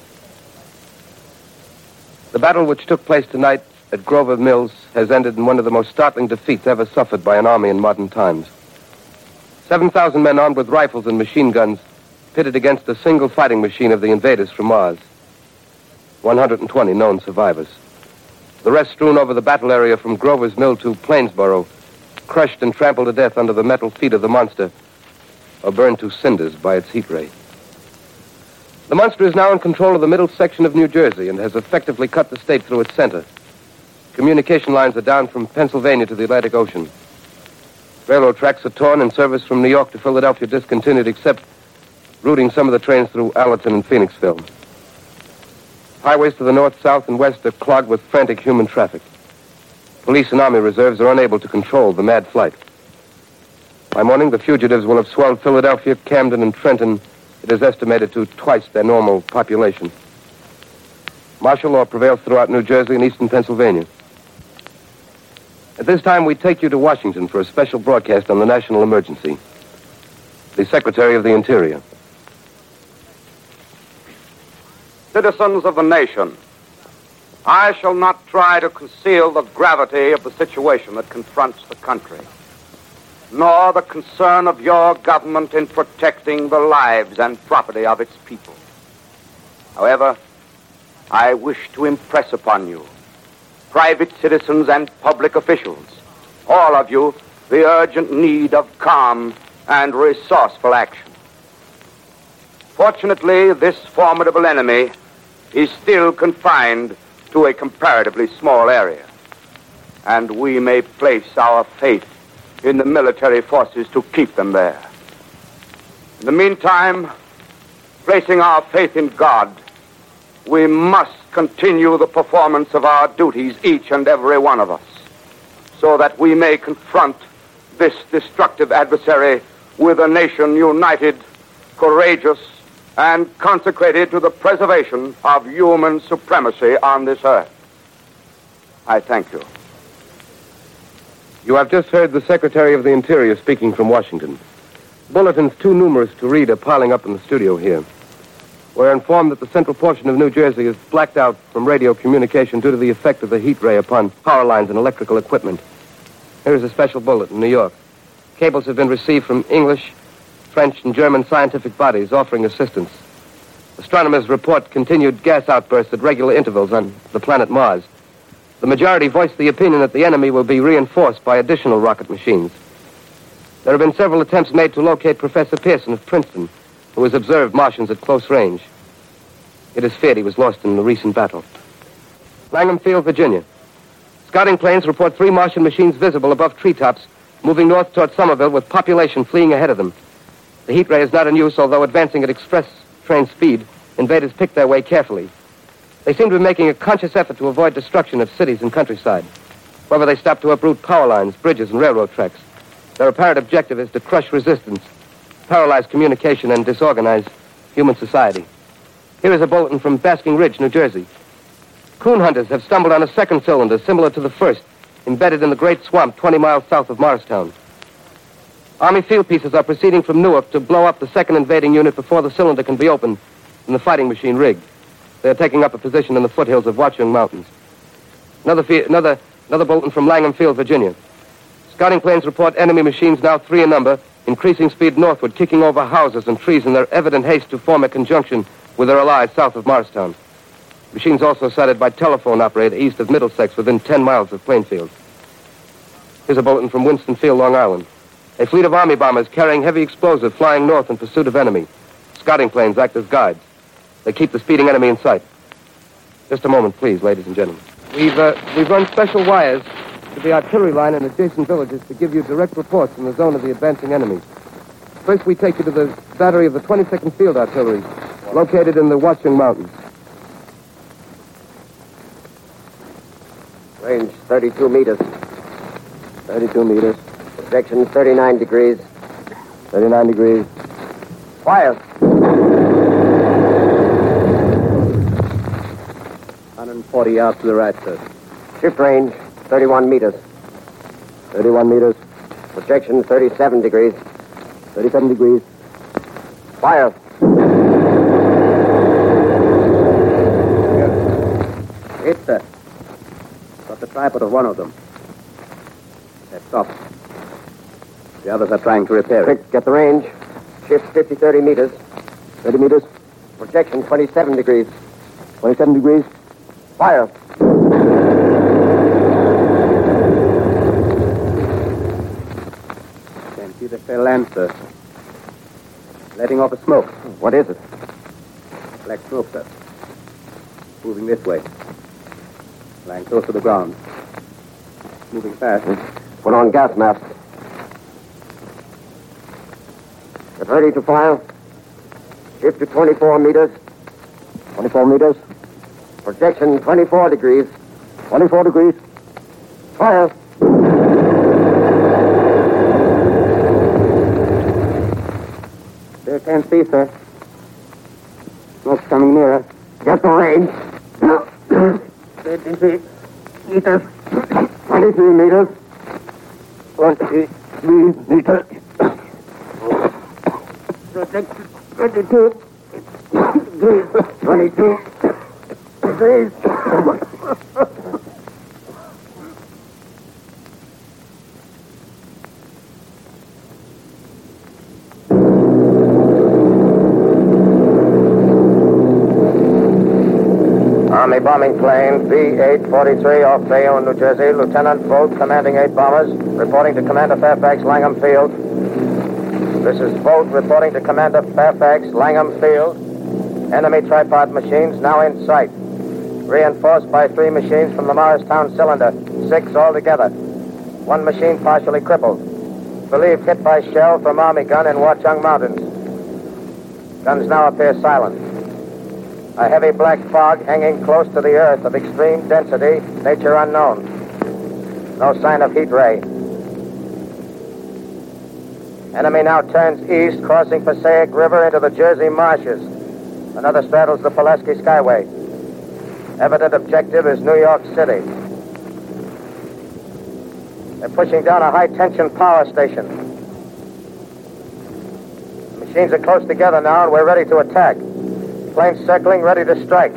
The battle which took place tonight at Grover Mills has ended in one of the most startling defeats ever suffered by an army in modern times. seven thousand men armed with rifles and machine guns pitted against a single fighting machine of the invaders from Mars. one hundred twenty known survivors. The rest strewn over the battle area from Grover's Mill to Plainsboro, crushed and trampled to death under the metal feet of the monster, or burned to cinders by its heat ray. The monster is now in control of the middle section of New Jersey and has effectively cut the state through its center. Communication lines are down from Pennsylvania to the Atlantic Ocean. Railroad tracks are torn and service from New York to Philadelphia discontinued, except routing some of the trains through Allerton and Phoenixville. Highways to the north, south, and west are clogged with frantic human traffic. Police and army reserves are unable to control the mad flight. By morning, the fugitives will have swelled Philadelphia, Camden, and Trenton, it is estimated, to twice their normal population. Martial law prevails throughout New Jersey and eastern Pennsylvania. At this time, we take you to Washington for a special broadcast on the national emergency. The Secretary of the Interior. Citizens of the nation, I shall not try to conceal the gravity of the situation that confronts the country, nor the concern of your government in protecting the lives and property of its people. However, I wish to impress upon you, private citizens and public officials, all of you, the urgent need of calm and resourceful action. Fortunately, this formidable enemy is still confined to a comparatively small area, and we may place our faith in the military forces to keep them there. In the meantime, placing our faith in God, we must continue the performance of our duties, each and every one of us, so that we may confront this destructive adversary with a nation united, courageous, and consecrated to the preservation of human supremacy on this earth. I thank you. You have just heard the Secretary of the Interior speaking from Washington. Bulletins too numerous to read are piling up in the studio here. We're informed that the central portion of New Jersey is blacked out from radio communication due to the effect of the heat ray upon power lines and electrical equipment. Here's a special bulletin in New York. Cables have been received from English, French, and German scientific bodies offering assistance. Astronomers report continued gas outbursts at regular intervals on the planet Mars. The majority voiced the opinion that the enemy will be reinforced by additional rocket machines. There have been several attempts made to locate Professor Pearson of Princeton, who has observed Martians at close range. It is feared he was lost in the recent battle. Langham Field, Virginia. Scouting planes report three Martian machines visible above treetops, moving north toward Somerville with population fleeing ahead of them. The heat ray is not in use, although advancing at express train speed, invaders pick their way carefully. They seem to be making a conscious effort to avoid destruction of cities and countryside. However, they stop to uproot power lines, bridges, and railroad tracks. Their apparent objective is to crush resistance, paralyze communication, and disorganize human society. Here is a bulletin from Basking Ridge, New Jersey. Coon hunters have stumbled on a second cylinder similar to the first, embedded in the great swamp twenty miles south of Morristown. Army field pieces are proceeding from Newark to blow up the second invading unit before the cylinder can be opened and the fighting machine rigged. They are taking up a position in the foothills of Watchung Mountains. Another, fe- another, another bulletin from Langham Field, Virginia. Scouting planes report enemy machines, now three in number, increasing speed northward, kicking over houses and trees in their evident haste to form a conjunction with their allies south of Morristown. Machines also sighted by telephone operator east of Middlesex within ten miles of Plainfield. Here's a bulletin from Winston Field, Long Island. A fleet of Army bombers carrying heavy explosives flying north in pursuit of enemy. Scouting planes act as guides. They keep the speeding enemy in sight. Just a moment, please, ladies and gentlemen. We've, uh, we've run special wires to the artillery line in adjacent villages to give you direct reports from the zone of the advancing enemy. First, we take you to the battery of the twenty-second Field Artillery, located in the Watchung Mountains. Range thirty-two meters. thirty-two meters. Projection thirty-nine degrees. thirty-nine degrees. Fire. one hundred forty yards to the right, sir. Shift range thirty-one meters. thirty-one meters. Projection thirty-seven degrees. thirty-seven degrees. Fire. Hit, sir. Got the tripod of one of them. They're stopped. The others are trying to repair it. Quick, get the range. Shift fifty, thirty meters. thirty meters. Projection twenty-seven degrees. twenty-seven degrees. Fire. Can't see the tail lamp, sir. Letting off a smoke. What is it? Black smoke, sir. Moving this way. Lying close to the ground. Moving fast. Put on gas mask. Get ready to fire. Shift to twenty-four meters. twenty-four meters. Projection twenty-four degrees. twenty-four degrees. Fire. There can't see, sir. Smoke's coming nearer. Get the range. thirty-three meters. twenty-three meters. twenty-three meters. Projection twenty-two. twenty-two degrees. Army bombing plane B eight forty-three off Bayonne, New Jersey. Lieutenant Bolt, commanding eight bombers, reporting to Commander Fairfax, Langham Field. This is Volt reporting to Commander Fairfax, Langham Field. Enemy tripod machines now in sight. Reinforced by three machines from the Morristown cylinder. Six altogether. One machine partially crippled. Believed hit by shell from Army gun in Watchung Mountains. Guns now appear silent. A heavy black fog hanging close to the earth of extreme density, nature unknown. No sign of heat ray. Enemy now turns east, crossing Passaic River into the Jersey marshes. Another straddles the Pulaski Skyway. Evident objective is New York City. They're pushing down a high-tension power station. The machines are close together now, and we're ready to attack. Planes circling, ready to strike.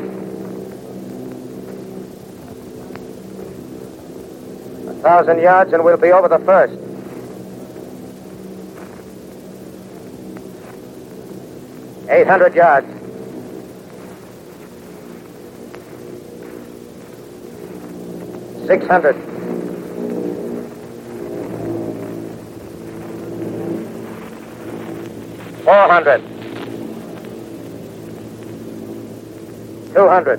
A thousand yards, and we'll be over the first. Eight hundred yards. Six hundred. Four hundred. Two hundred.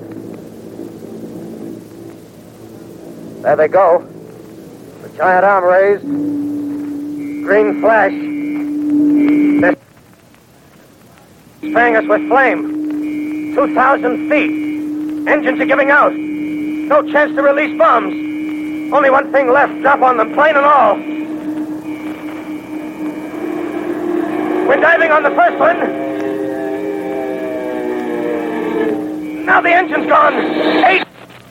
There they go. The giant arm raised. Green flash. They're spraying us with flame. Two thousand feet. Engines are giving out. No chance to release bombs. Only one thing left. Drop on them, plane and all. We're diving on the first one. Now the engine's gone. Eight.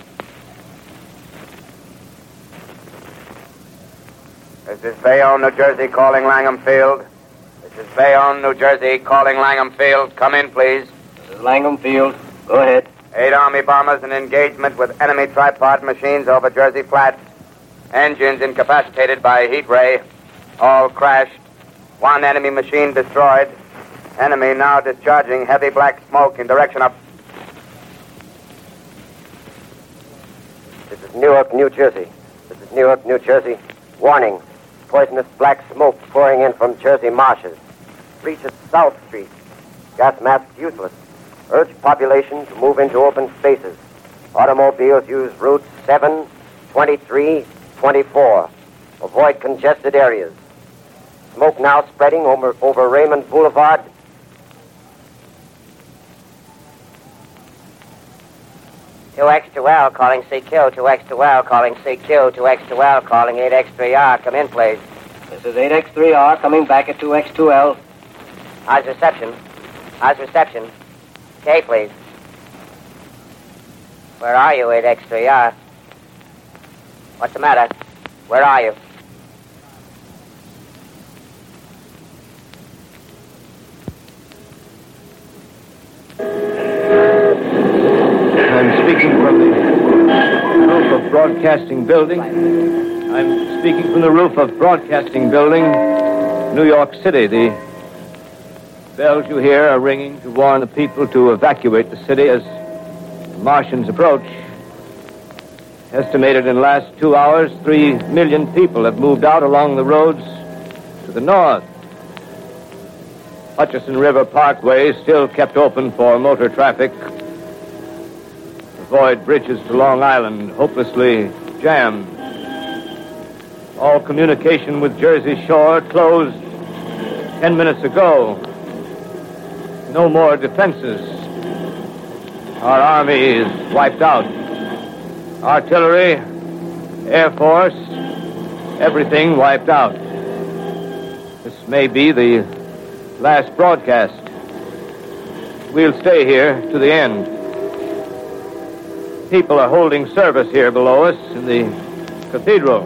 This is Bayonne, New Jersey, calling Langham Field. This is Bayonne, New Jersey, calling Langham Field. Come in, please. This is Langham Field. Go ahead. Eight Army bombers in engagement with enemy tripod machines over Jersey Flats. Engines incapacitated by heat ray. All crashed. One enemy machine destroyed. Enemy now discharging heavy black smoke in direction of... This is Newark, New Jersey. This is Newark, New Jersey. Warning. Poisonous black smoke pouring in from Jersey marshes. Reaches South Street. Gas mask useless. Urge population to move into open spaces. Automobiles use routes seven, twenty-three, twenty-four. Avoid congested areas. Smoke now spreading over, over Raymond Boulevard. two X two L calling C Q, two X two L calling C Q, two X two L calling eight X three R. Come in, please. This is eight X three R coming back at two X two L. How's reception? How's reception? Okay, please. Where are you, eight X three R? What's the matter? Where are you? I'm speaking from the roof of Broadcasting Building. I'm speaking from the roof of Broadcasting Building, New York City. The bells you hear are ringing to warn the people to evacuate the city as the Martians approach. Estimated in the last two hours, three million people have moved out along the roads to the north. Hutchison River Parkway is still kept open for motor traffic. Avoid bridges to Long Island, hopelessly jammed. All communication with Jersey Shore closed ten minutes ago. No more defenses. Our army is wiped out. Artillery, Air Force, everything wiped out. This may be the last broadcast. We'll stay here to the end. People are holding service here below us in the cathedral.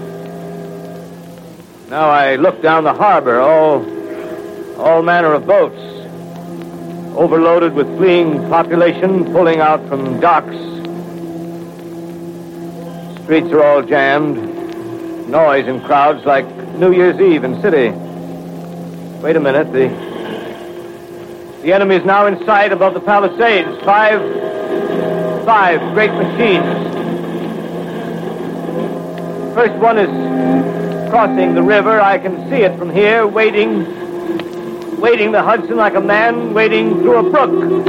Now I look down the harbor, all, all manner of boats, overloaded with fleeing population pulling out from docks. Streets are all jammed. Noise in crowds like New Year's Eve in city. Wait a minute, the, the enemy is now in sight above the Palisades. Five... Five great machines. First one is crossing the river. I can see it from here, waiting, wading the Hudson like a man wading through a brook.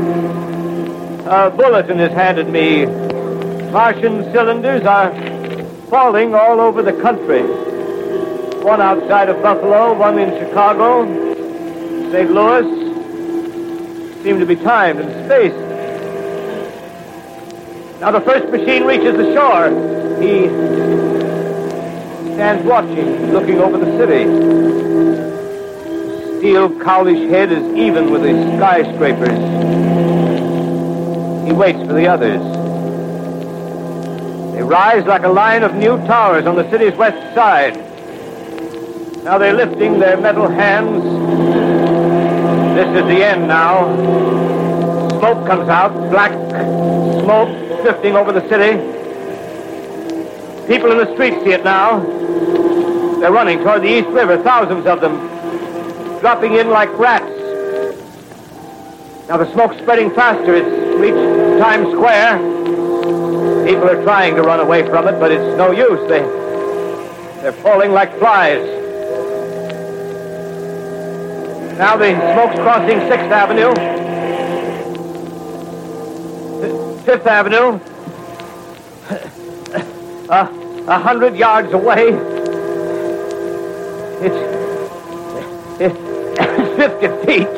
A bulletin is handed me. Martian cylinders are falling all over the country. One outside of Buffalo, one in Chicago, Saint Louis. Seem to be timed and spaced. Now the first machine reaches the shore. He stands watching, looking over the city. The steel cowlish head is even with the skyscrapers. He waits for the others. They rise like a line of new towers on the city's west side. Now they're lifting their metal hands. This is the end now. Smoke comes out, black smoke drifting over the city. People in the streets see it now. They're running toward the East River, thousands of them, dropping in like rats. Now the smoke's spreading faster. It's reached Times Square. People are trying to run away from it, but it's no use. They, they're falling like flies. Now the smoke's crossing sixth Avenue. fifth Avenue. Uh, a hundred yards away. It's, it's fifty feet.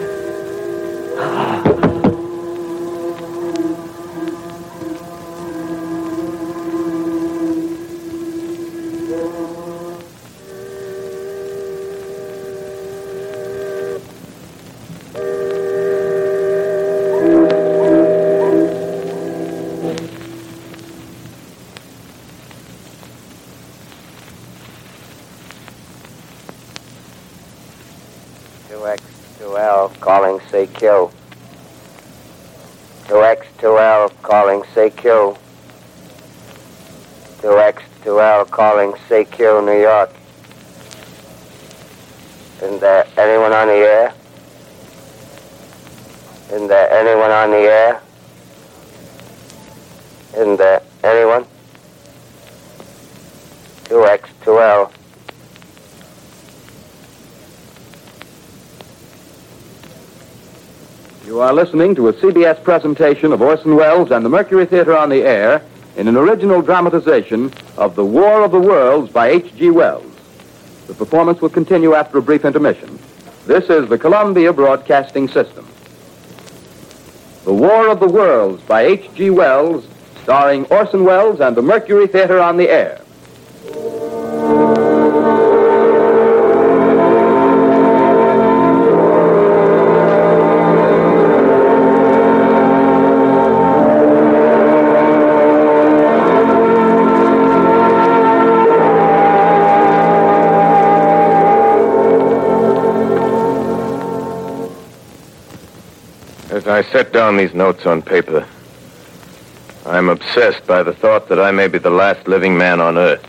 Calling C Q. two X two L calling C Q. two X two L calling C Q, New York. Isn't there anyone on the air? Isn't there anyone on the air? Isn't there anyone? two X two L. You are listening to a C B S presentation of Orson Welles and the Mercury Theater on the Air in an original dramatization of The War of the Worlds by H G Wells. The performance will continue after a brief intermission. This is the Columbia Broadcasting System. The War of the Worlds by H G Wells, starring Orson Welles and the Mercury Theater on the Air. As I set down these notes on paper, I'm obsessed by the thought that I may be the last living man on Earth.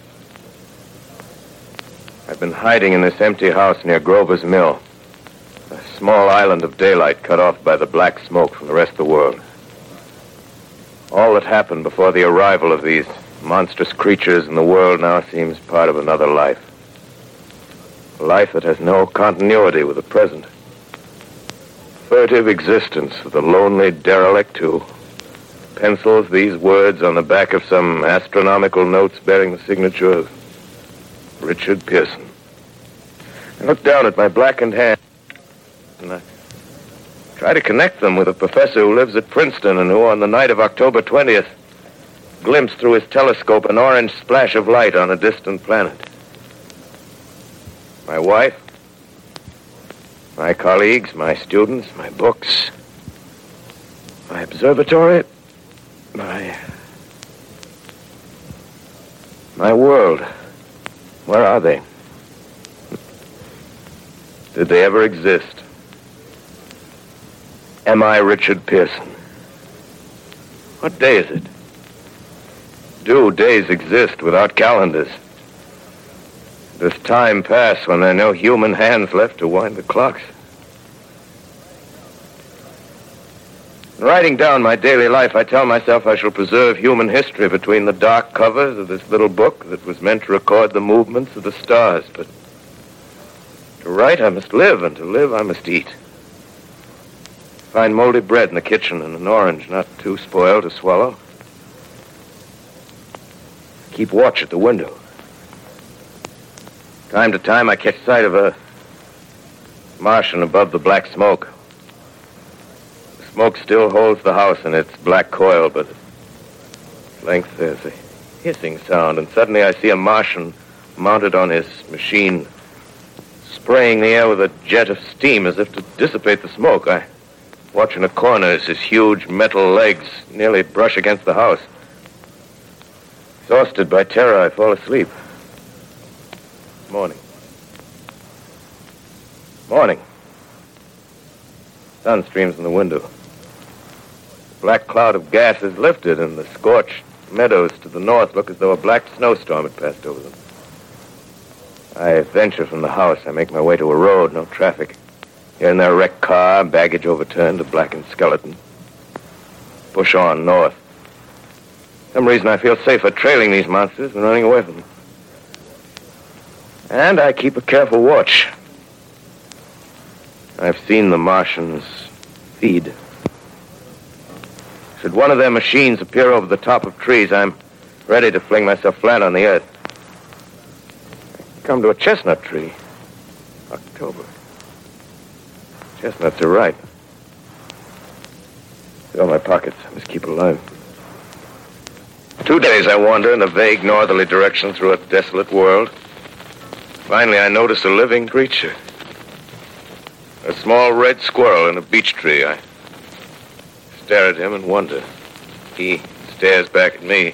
I've been hiding in this empty house near Grover's Mill, a small island of daylight cut off by the black smoke from the rest of the world. All that happened before the arrival of these monstrous creatures in the world now seems part of another life. A life that has no continuity with the present. Furtive existence of the lonely derelict who pencils these words on the back of some astronomical notes bearing the signature of Richard Pearson. I look down at my blackened hand and I try to connect them with a professor who lives at Princeton and who, on the night of October twentieth, glimpsed through his telescope an orange splash of light on a distant planet. My wife, my colleagues, my students, my books, my observatory, my... my world. Where are they? Did they ever exist? Am I Richard Pearson? What day is it? Do days exist without calendars? Does time pass when there are no human hands left to wind the clocks? In writing down my daily life, I tell myself I shall preserve human history between the dark covers of this little book that was meant to record the movements of the stars. But to To write, I must live, and to live, I must eat. Find moldy bread in the kitchen and an orange not too spoiled to swallow. Keep watch at the window. Time to time, I catch sight of a Martian above the black smoke. The smoke still holds the house in its black coil, but at length there's a hissing sound, and suddenly I see a Martian mounted on his machine, spraying the air with a jet of steam as if to dissipate the smoke. I watch in a corner as his huge metal legs nearly brush against the house. Exhausted by terror, I fall asleep. Morning. Morning. Sun streams in the window. The black cloud of gas is lifted, and the scorched meadows to the north look as though a black snowstorm had passed over them. I venture from the house. I make my way to a road, no traffic. Here and there, a wrecked car, baggage overturned, a blackened skeleton. Push on north. For some reason I feel safer trailing these monsters than running away from them. And I keep a careful watch. I've seen the Martians feed. Should one of their machines appear over the top of trees, I'm ready to fling myself flat on the earth. I come to a chestnut tree. October. Chestnuts are ripe. Fill my pockets. I must keep alive. Two days I wander in a vague northerly direction through a desolate world. Finally, I notice a living creature. A small red squirrel in a beech tree. I stare at him and wonder. He stares back at me.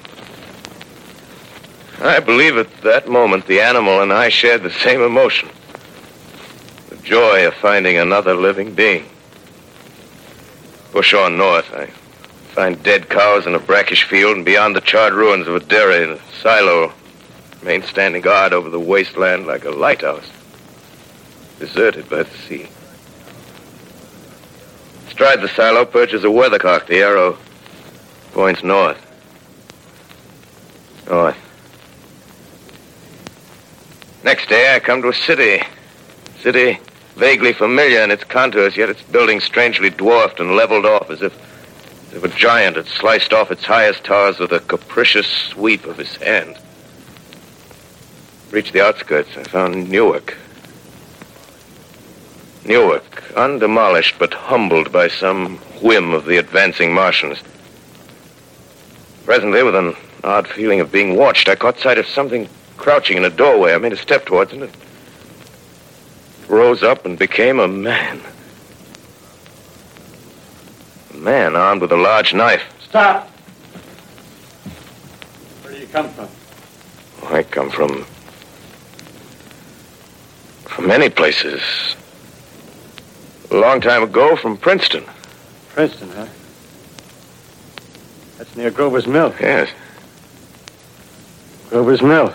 I believe at that moment the animal and I shared the same emotion. The joy of finding another living being. Push on north. I find dead cows in a brackish field, and beyond the charred ruins of a dairy and a silo remain standing guard over the wasteland like a lighthouse, deserted by the sea. Astride the silo perches a weathercock. The arrow points north. North. Next day, I come to a city. City vaguely familiar in its contours, yet its buildings strangely dwarfed and leveled off as if, as if a giant had sliced off its highest towers with a capricious sweep of his hand. Reached the outskirts, I found Newark. Newark, undemolished but humbled by some whim of the advancing Martians. Presently, with an odd feeling of being watched, I caught sight of something crouching in a doorway. I made a step towards it, and it rose up and became a man. A man armed with a large knife. Stop! Where do you come from? Oh, I come from... from many places. A long time ago, from Princeton. Princeton, huh? That's near Grover's Mill. Yes. Grover's Mill.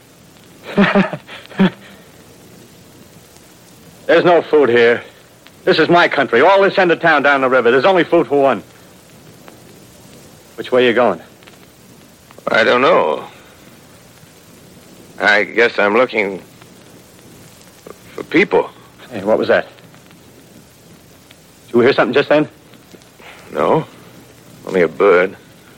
There's no food here. This is my country. All this end of town down the river. There's only food for one. Which way are you going? I don't know. I guess I'm looking for people. Hey, what was that? Did you hear something just then? No. Only a bird.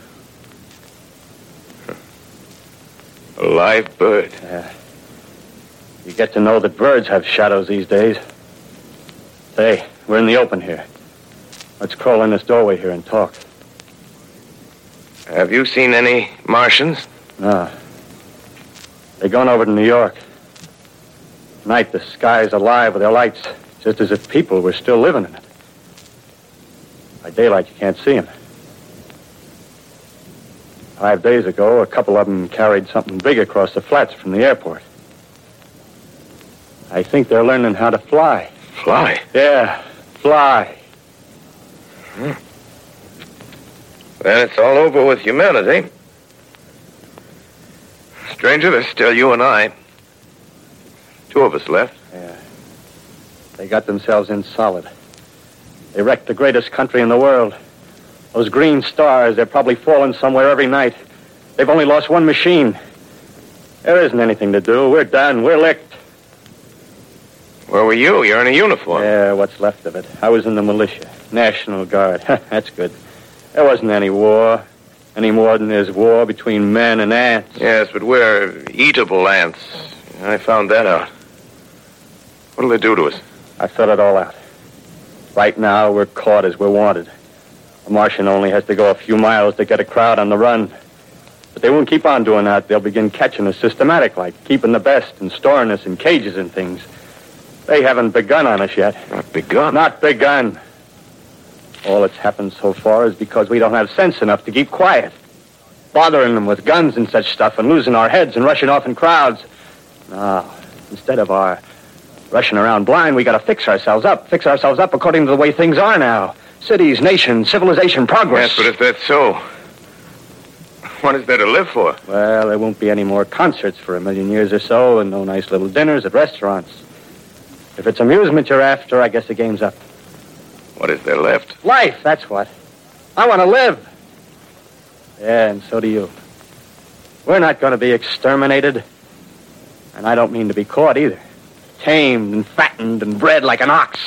A live bird. Yeah. You get to know that birds have shadows these days. Say, we're in the open here. Let's crawl in this doorway here and talk. Have you seen any Martians? No. They're going over to New York. Tonight, the sky's alive with their lights, just as if people were still living in it. By daylight, you can't see them. Five days ago, a couple of them carried something big across the flats from the airport. I think they're learning how to fly. Fly? Yeah, fly. Hmm. Then it's all over with humanity. Stranger, there's still you and I. Two of us left. Yeah. They got themselves in solid. They wrecked the greatest country in the world. Those green stars, they're probably falling somewhere every night. They've only lost one machine. There isn't anything to do. We're done. We're licked. Where were you? You're in a uniform. Yeah, what's left of it. I was in the militia. National Guard. That's good. There wasn't any war. Any more than there's war between men and ants. Yes, but we're eatable ants. I found that out. What'll they do to us? I thought it all out. Right now, we're caught as we're wanted. A Martian only has to go a few miles to get a crowd on the run. But they won't keep on doing that. They'll begin catching us systematic, like keeping the best and storing us in cages and things. They haven't begun on us yet. Not begun? Not begun. All that's happened so far is because we don't have sense enough to keep quiet. Bothering them with guns and such stuff and losing our heads and rushing off in crowds. No, instead of our rushing around blind, we got to fix ourselves up. Fix ourselves up according to the way things are now. Cities, nations, civilization, progress. Yes, but if that's so, what is there to live for? Well, there won't be any more concerts for a million years or so and no nice little dinners at restaurants. If it's amusement you're after, I guess the game's up. What is there left? Life, that's what. I want to live. Yeah, and so do you. We're not going to be exterminated. And I don't mean to be caught either. Tamed and fattened and bred like an ox.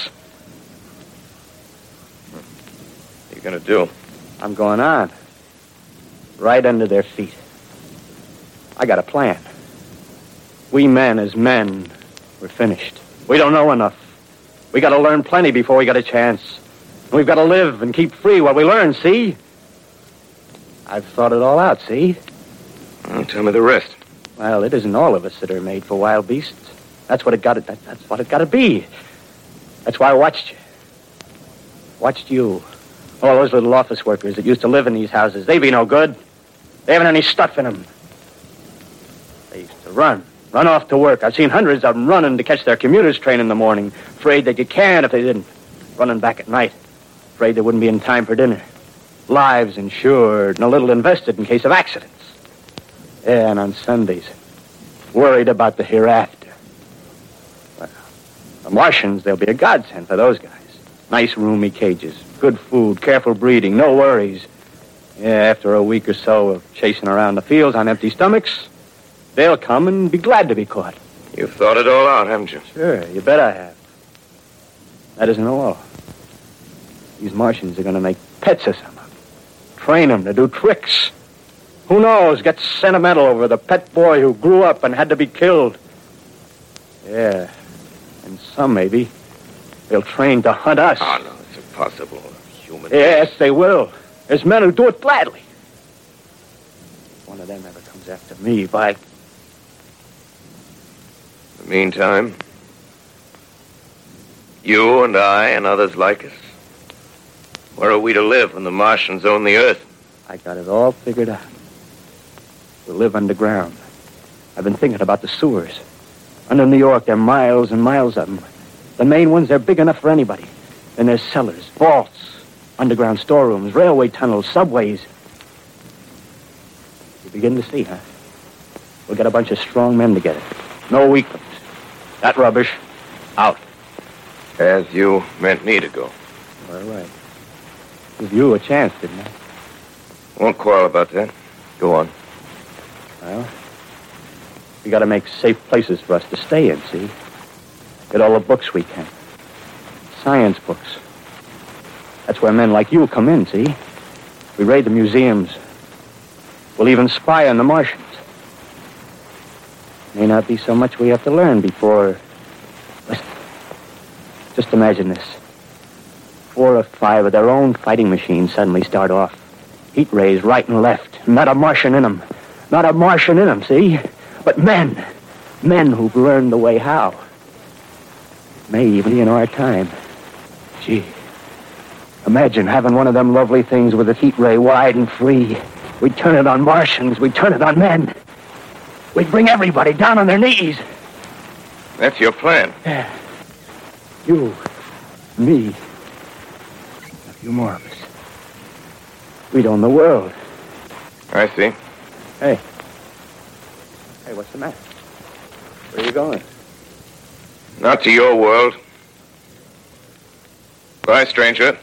What are you going to do? I'm going on. Right under their feet. I got a plan. We men as men, we're finished. We don't know enough. We got to learn plenty before we got a chance. We've got to live and keep free while we learn, see? I've thought it all out, see? Well, tell me the rest. Well, it isn't all of us that are made for wild beasts. That's what it got. That, that's what it got to be. That's why I watched you. Watched you. All those little office workers that used to live in these houses. They be no good. They haven't any stuff in them. They used to run. Run off to work. I've seen hundreds of them running to catch their commuter's train in the morning. Afraid they'd get canned if they didn't. Running back at night. Afraid they wouldn't be in time for dinner. Lives insured and a little invested in case of accidents. Yeah, and on Sundays, worried about the hereafter. Well, the Martians, they'll be a godsend for those guys. Nice, roomy cages, good food, careful breeding, no worries. Yeah, after a week or so of chasing around the fields on empty stomachs, they'll come and be glad to be caught. You've thought it all out, haven't you? Sure, you bet I have. That isn't all. These Martians are going to make pets of some of them. Train them to do tricks. Who knows, get sentimental over the pet boy who grew up and had to be killed. Yeah, and some maybe, they'll train to hunt us. Oh, no, it's impossible. Human Yes, beings. They will. There's men who do it gladly. If one of them ever comes after me, by... In the meantime, you and I and others like us, where are we to live when the Martians own the Earth? I got it all figured out. We'll live underground. I've been thinking about the sewers. Under New York, there are miles and miles of them. The main ones, they're big enough for anybody. Then there's cellars, vaults, underground storerooms, railway tunnels, subways. You begin to see, huh? We'll get a bunch of strong men together. No weaklings. That rubbish, out. As you meant me to go. All right. Give you a chance, didn't I? Won't quarrel about that. Go on. Well, we got to make safe places for us to stay in, see? Get all the books we can. Science books. That's where men like you come in, see? We raid the museums. We'll even spy on the Martians. May not be so much we have to learn before... Listen. Just imagine this. Four or five of their own fighting machines suddenly start off. Heat rays right and left. Not a Martian in them. Not a Martian in them, see? But men. Men who've learned the way how. May even be in our time. Gee. Imagine having one of them lovely things with a heat ray wide and free. We'd turn it on Martians. We'd turn it on men. We'd bring everybody down on their knees. That's your plan. Yeah. You. Me. A few more of us. We'd own the world. I see. Hey. Hey, what's the matter? Where are you going? Not to your world. Bye, stranger.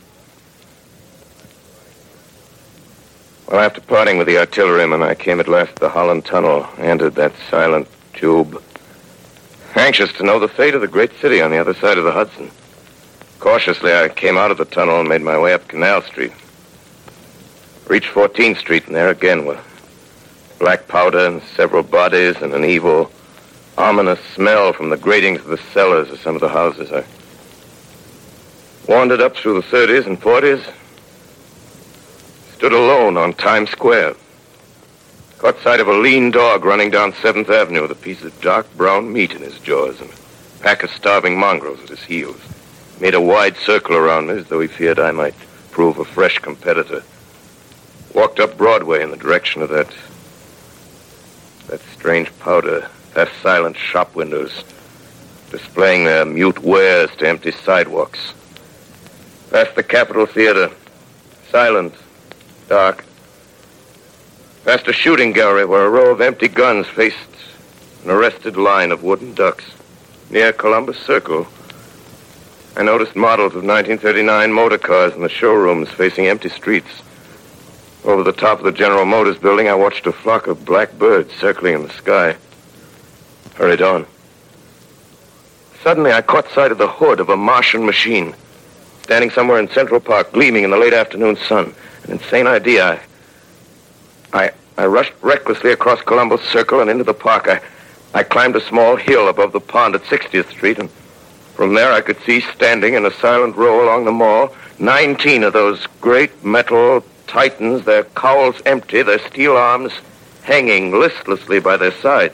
Well, after parting with the artilleryman, I came at last to the Holland Tunnel, entered that silent tube. Anxious to know the fate of the great city on the other side of the Hudson. Cautiously, I came out of the tunnel and made my way up Canal Street. Reached fourteenth Street, and there again were black powder and several bodies and an evil, ominous smell from the gratings of the cellars of some of the houses. I wandered up through the thirties and forties, stood alone on Times Square. Caught sight of a lean dog running down seventh Avenue with a piece of dark brown meat in his jaws and a pack of starving mongrels at his heels. Made a wide circle around me as though he feared I might prove a fresh competitor. Walked up Broadway in the direction of that that strange powder, past silent shop windows, displaying their mute wares to empty sidewalks. Past the Capitol Theater, silent, dark. Past a shooting gallery where a row of empty guns faced an arrested line of wooden ducks. Near Columbus Circle, I noticed models of nineteen thirty-nine motor cars in the showrooms facing empty streets. Over the top of the General Motors building, I watched a flock of black birds circling in the sky. Hurried on. Suddenly, I caught sight of the hood of a Martian machine, standing somewhere in Central Park, gleaming in the late afternoon sun. An insane idea. I, I, I rushed recklessly across Columbus Circle and into the park. I, I climbed a small hill above the pond at sixtieth Street, and from there I could see, standing in a silent row along the mall, nineteen of those great metal titans, their cowls empty, their steel arms hanging listlessly by their sides.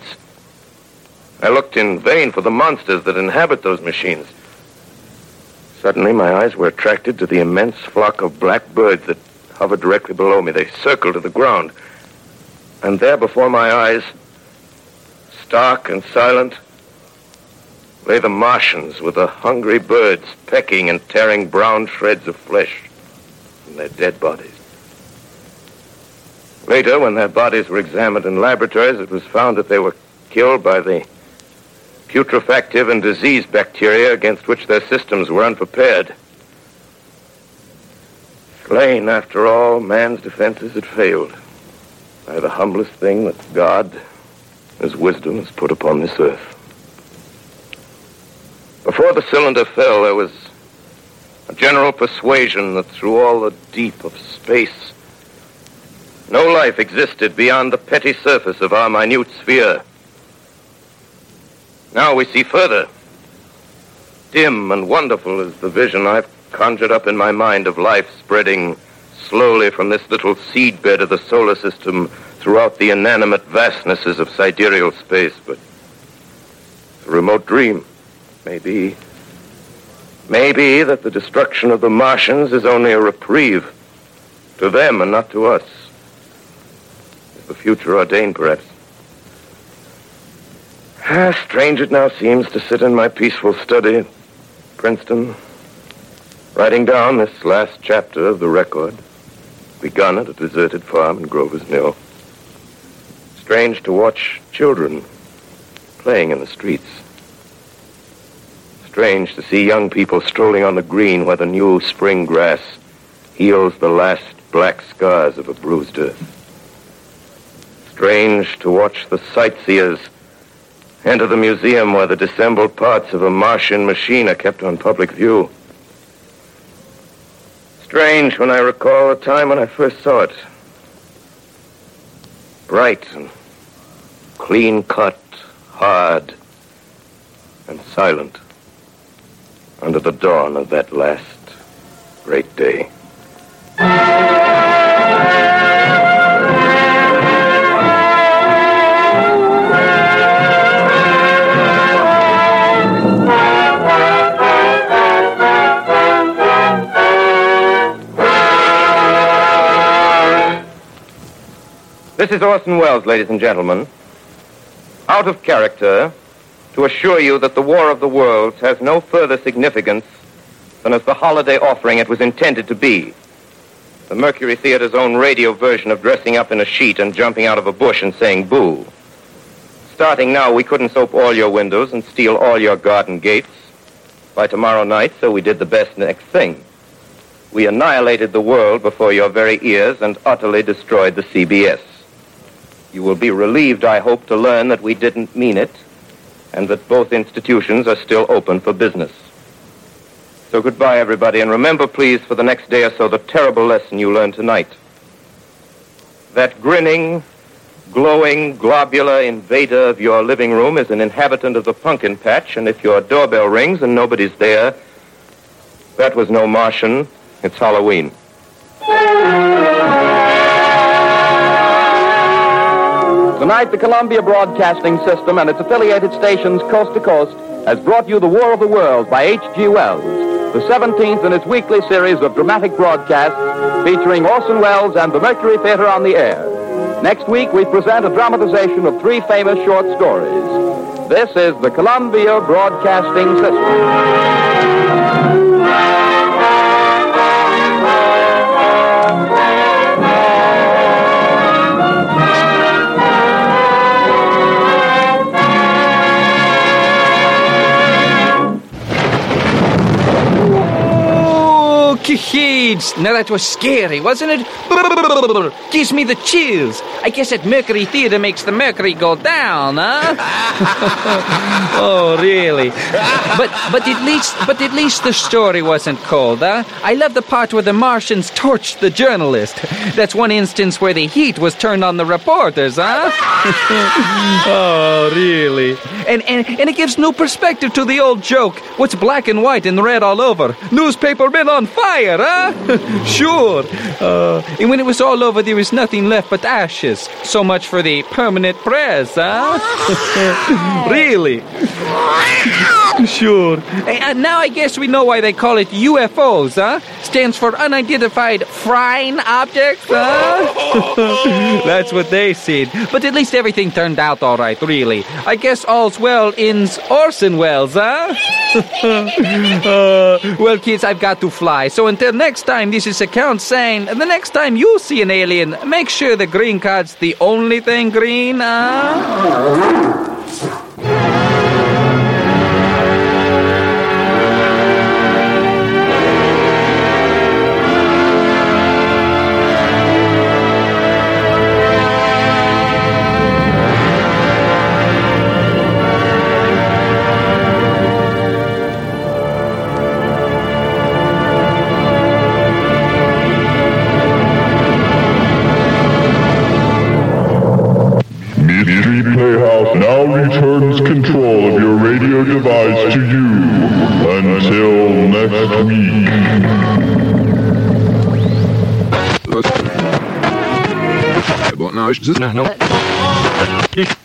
I looked in vain for the monsters that inhabit those machines. Suddenly, my eyes were attracted to the immense flock of black birds that hovered directly below me. They circled to the ground. And there before my eyes, stark and silent, lay the Martians with the hungry birds pecking and tearing brown shreds of flesh from their dead bodies. Later, when their bodies were examined in laboratories, it was found that they were killed by the putrefactive and disease bacteria against which their systems were unprepared. Slain, after all, man's defenses had failed by the humblest thing that God, His wisdom, has put upon this earth. Before the cylinder fell, there was a general persuasion that through all the deep of space, no life existed beyond the petty surface of our minute sphere. Now we see further. Dim and wonderful is the vision I've conjured up in my mind of life spreading slowly from this little seedbed of the solar system throughout the inanimate vastnesses of sidereal space. But a remote dream, maybe. Maybe that the destruction of the Martians is only a reprieve to them and not to us. The future ordained, perhaps. Ah, strange it now seems to sit in my peaceful study at Princeton, writing down this last chapter of the record, begun at a deserted farm in Grover's Mill. Strange to watch children playing in the streets. Strange to see young people strolling on the green where the new spring grass heals the last black scars of a bruised earth. Strange to watch the sightseers enter the museum where the dissembled parts of a Martian machine are kept on public view. Strange when I recall the time when I first saw it. Bright and clean-cut, hard and silent under the dawn of that last great day. This is Orson Welles, ladies and gentlemen. Out of character, to assure you that the War of the Worlds has no further significance than as the holiday offering it was intended to be. The Mercury Theater's own radio version of dressing up in a sheet and jumping out of a bush and saying boo. Starting now, we couldn't soap all your windows and steal all your garden gates by tomorrow night, so we did the best next thing. We annihilated the world before your very ears and utterly destroyed the C B S. You will be relieved, I hope, to learn that we didn't mean it, and that both institutions are still open for business. So goodbye, everybody, and remember, please, for the next day or so, the terrible lesson you learned tonight. That grinning, glowing, globular invader of your living room is an inhabitant of the pumpkin patch, and if your doorbell rings and nobody's there, that was no Martian, it's Halloween. Tonight, the Columbia Broadcasting System and its affiliated stations coast to coast has brought you The War of the Worlds by H G Wells, the seventeenth in its weekly series of dramatic broadcasts featuring Orson Welles and the Mercury Theater on the air. Next week, we present a dramatization of three famous short stories. This is the Columbia Broadcasting System. Kids, now that was scary, wasn't it? Gives me the chills. I guess that Mercury Theater makes the mercury go down, huh? Oh, really? But but at least but at least the story wasn't cold, huh? I love the part where the Martians torched the journalist. That's one instance where the heat was turned on the reporters, huh? Oh, really? And, and and it gives new perspective to the old joke. What's black and white and red all over? Newspaper men on fire, huh? Sure. Uh, and when it was all over, there was nothing left but ashes. So much for the permanent press, huh? Really? Sure. And now I guess we know why they call it U F Os, huh? Stands for unidentified flying objects, huh? That's what they said. But at least everything turned out all right, really. I guess all's well in Orson Welles, huh? uh, well, kids, I've got to fly. So until next time, this is Account saying, the next time you see an alien, make sure the green card's the only thing green, huh? Now returns control of your radio device to you. Until next week. But now it's just no.